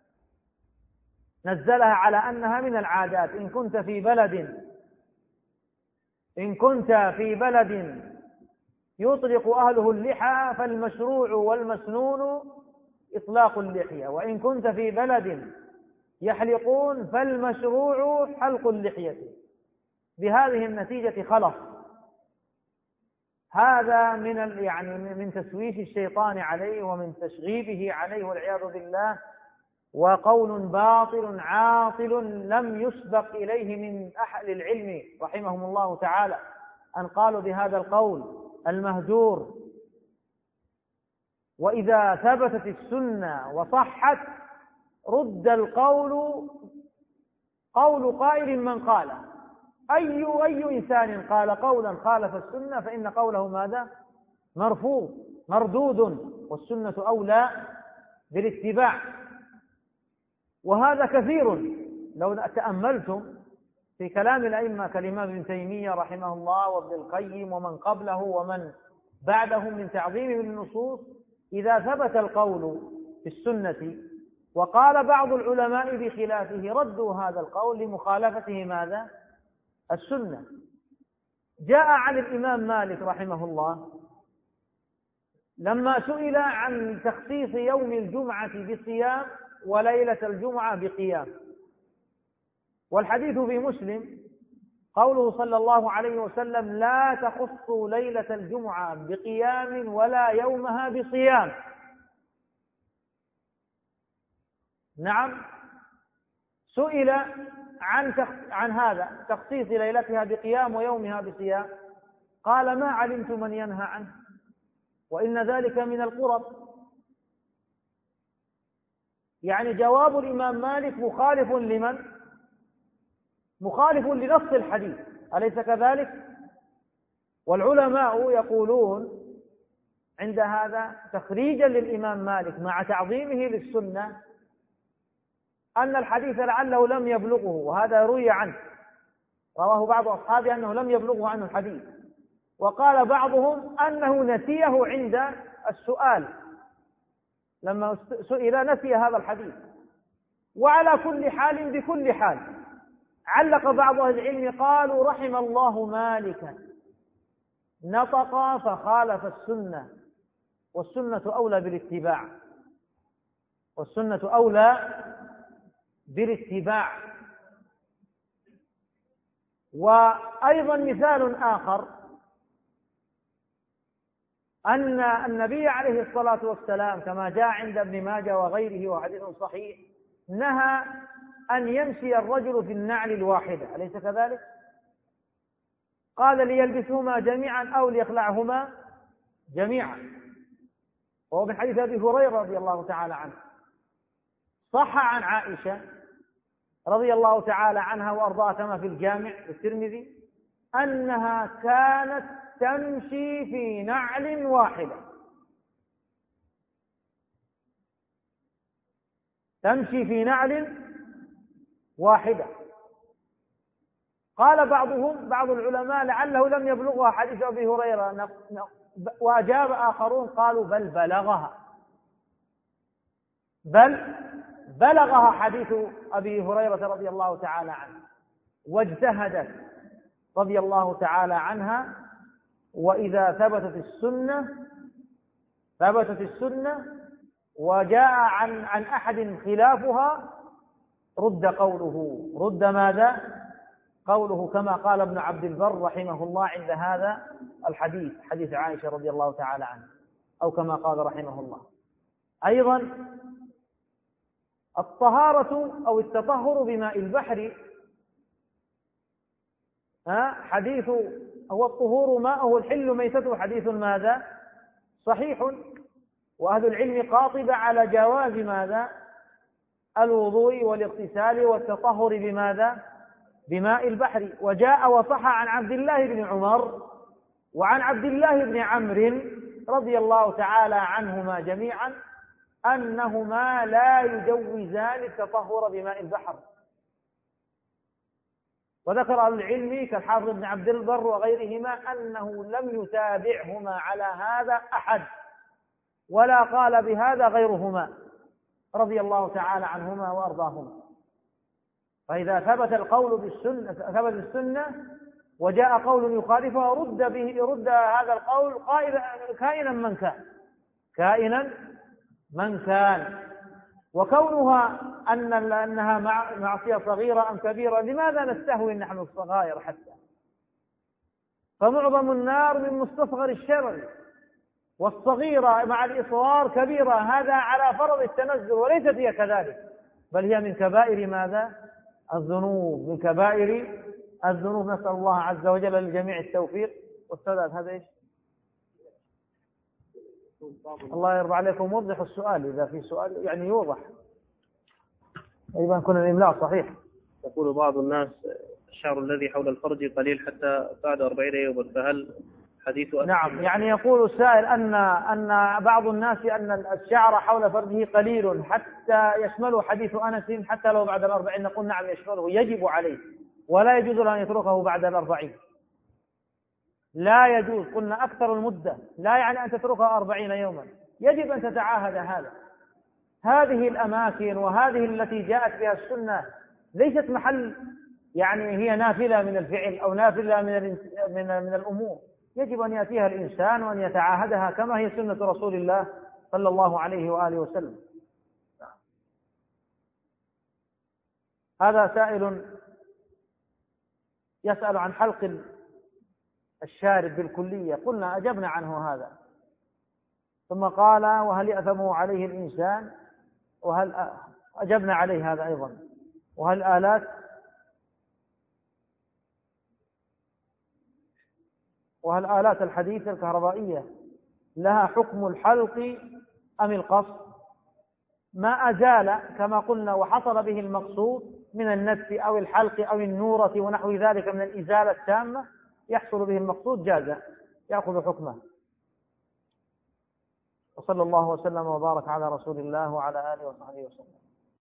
نزلها على أنها من العادات. إن كنت في بلد إن كنت في بلد يطلق أهله اللحى فالمشروع والمسنون إطلاق اللحية، وإن كنت في بلد يحلقون فالمشروع حلق اللحية. بهذه النتيجة خلص. هذا من يعني من تسويف الشيطان عليه ومن تشغيبه عليه والعياذ بالله، وقول باطل عاطل لم يسبق إليه من أهل العلم رحمهم الله تعالى أن قالوا بهذا القول المهجور وإذا ثبتت السنة وصحت رد القول قول قائل من قاله. أي أي إنسان قال قولا خالف السنة فإن قوله ماذا؟ مرفوض مردود، والسنة أولى بالاتباع. وهذا كثير لو تأملتم في كلام الأئمة كالإمام ابن تيمية رحمه الله وابن القيم ومن قبله ومن بعدهم من تعظيم النصوص، إذا ثبت القول في السنة وقال بعض العلماء بخلافه ردوا هذا القول لمخالفته ماذا؟ السنة. جاء عن الإمام مالك رحمه الله لما سئل عن تخصيص يوم الجمعة بصيام وليلة الجمعة بقيام، والحديث في مسلم قوله صلى الله عليه وسلم: لا تخصوا ليلة الجمعة بقيام ولا يومها بصيام. نعم، سئل عن عن هذا تخصيص ليلتها بقيام ويومها بصيام، قال: ما علمت من ينهى عنه، وإن ذلك من القرب. يعني جواب الإمام مالك مخالف لمن؟ مخالف لنص الحديث، أليس كذلك؟ والعلماء يقولون عند هذا تخريجا للإمام مالك مع تعظيمه للسنة أن الحديث لعله لم يبلغه، وهذا روي عنه، رواه بعض أصحابه أنه لم يبلغه عنه الحديث، وقال بعضهم أنه نسيه عند السؤال لما سئل نسي هذا الحديث. وعلى كل حال بكل حال علق بعض أهل العلم قالوا: رحم الله مالكا نطق فخالف السنة، والسنة أولى بالاتباع، والسنة أولى بالاتباع. وأيضا مثال آخر أن النبي عليه الصلاة والسلام كما جاء عند ابن ماجه وغيره وحديث صحيح نهى أن يمشي الرجل في النعل الواحدة، أليس كذلك؟ قال: ليلبسهما جميعا أو ليخلعهما جميعا، وهو من حديث أبي هريرة رضي الله تعالى عنه. صح عن عائشة رضي الله تعالى عنها وأرضاها كما في الجامع الترمذي أنها كانت تمشي في نعل واحدة، تمشي في نعل واحدة. قال بعضهم بعض العلماء لعله لم يبلغها حديث أبي هريرة، وأجاب آخرون قالوا: بل بلغها، بل بلغها حديث أبي هريرة رضي الله تعالى عنه، واجتهدت رضي الله تعالى عنها. وإذا ثبتت السنة ثبتت السنة وجاء عن عن أحد خلافها رد قوله، رد ماذا؟ قوله، كما قال ابن عبد البر رحمه الله عند هذا الحديث، حديث عائشة رضي الله تعالى عنها، أو كما قال رحمه الله. أيضا الطهارة أو التطهر بماء البحر، حديث هو الطهور ماءه الحل ميتته، حديث ماذا؟ صحيح. وأهل العلم قاطب على جواز ماذا؟ الوضوء والاغتسال والتطهر بماذا؟ بماء البحر. وجاء وصح عن عبد الله بن عمر وعن عبد الله بن عمرو رضي الله تعالى عنهما جميعا أنهما لا يجوزان التطهر بماء البحر. وذكر أهل العلم كالحافظ بن عبد البر وغيرهما أنه لم يتابعهما على هذا أحد، ولا قال بهذا غيرهما رضي الله تعالى عنهما وأرضاهما. فإذا ثبت القول بالسنة ثبت السنة وجاء قول يخالفها رد به رد هذا القول قائلا كائنا من كان كائنا من كان. وكونها أن أنها معصية صغيرة أم كبيرة، لماذا نستهوي نحن الصغائر حتى؟ فمعظم النار من مستصغر الشرر، والصغيرة مع الإصرار كبيرة، هذا على فرض التنزل، وليست هي كذلك، بل هي من كبائر ماذا؟ الذنوب، من كبائر الذنوب. نسأل الله عز وجل للجميع التوفيق. والسداد هذا إيش؟ الله يرضى عليكم وضح السؤال إذا في سؤال يعني يوضح أيضا كنا الإملاء صحيح. يقول بعض الناس الشعر الذي حول الفرج قليل حتى بعد أربعين يوما، فهل حديث أنس؟ نعم، يعني يقول السائل أن أن بعض الناس أن الشعر حول فرجه قليل حتى يشمله حديث أنس حتى لو بعد الأربعين. نقول نعم يشمله، يجب عليه ولا يجوز له أن يتركه بعد الأربعين، لا يجوز. قلنا أكثر المدة لا يعني أن تتركها أربعين يوما، يجب أن تتعاهد هذا. هذه الأماكن وهذه التي جاءت بها السنة ليست محل يعني هي نافلة من الفعل أو نافلة من من من الأمور، يجب أن يأتيها الإنسان وأن يتعاهدها كما هي سنة رسول الله صلى الله عليه وآله وسلم. هذا سائل يسأل عن حلق الشارب بالكلية، قلنا أجبنا عنه هذا، ثم قال وهل يأثم عليه الإنسان، وهل أجبنا عليه هذا أيضا، وهل آلات وهل آلات الحديث الكهربائية لها حكم الحلق أم القص؟ ما أزال كما قلنا وحصل به المقصود من النتف أو الحلق أو النورة ونحو ذلك من الإزالة التامة، يحصل به المقصود جاز يأخذ حكمه. وصلى الله وسلم وبارك على رسول الله وعلى آله وصحبه وسلم.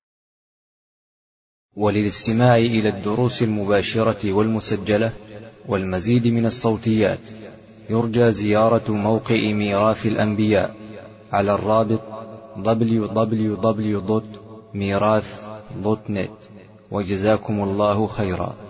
وللاستماع إلى الدروس المباشرة والمسجلة والمزيد من الصوتيات يرجى زيارة موقع ميراث الأنبياء على الرابط دبليو دبليو دبليو دوت ميراث دوت نت. وجزاكم الله خيرا.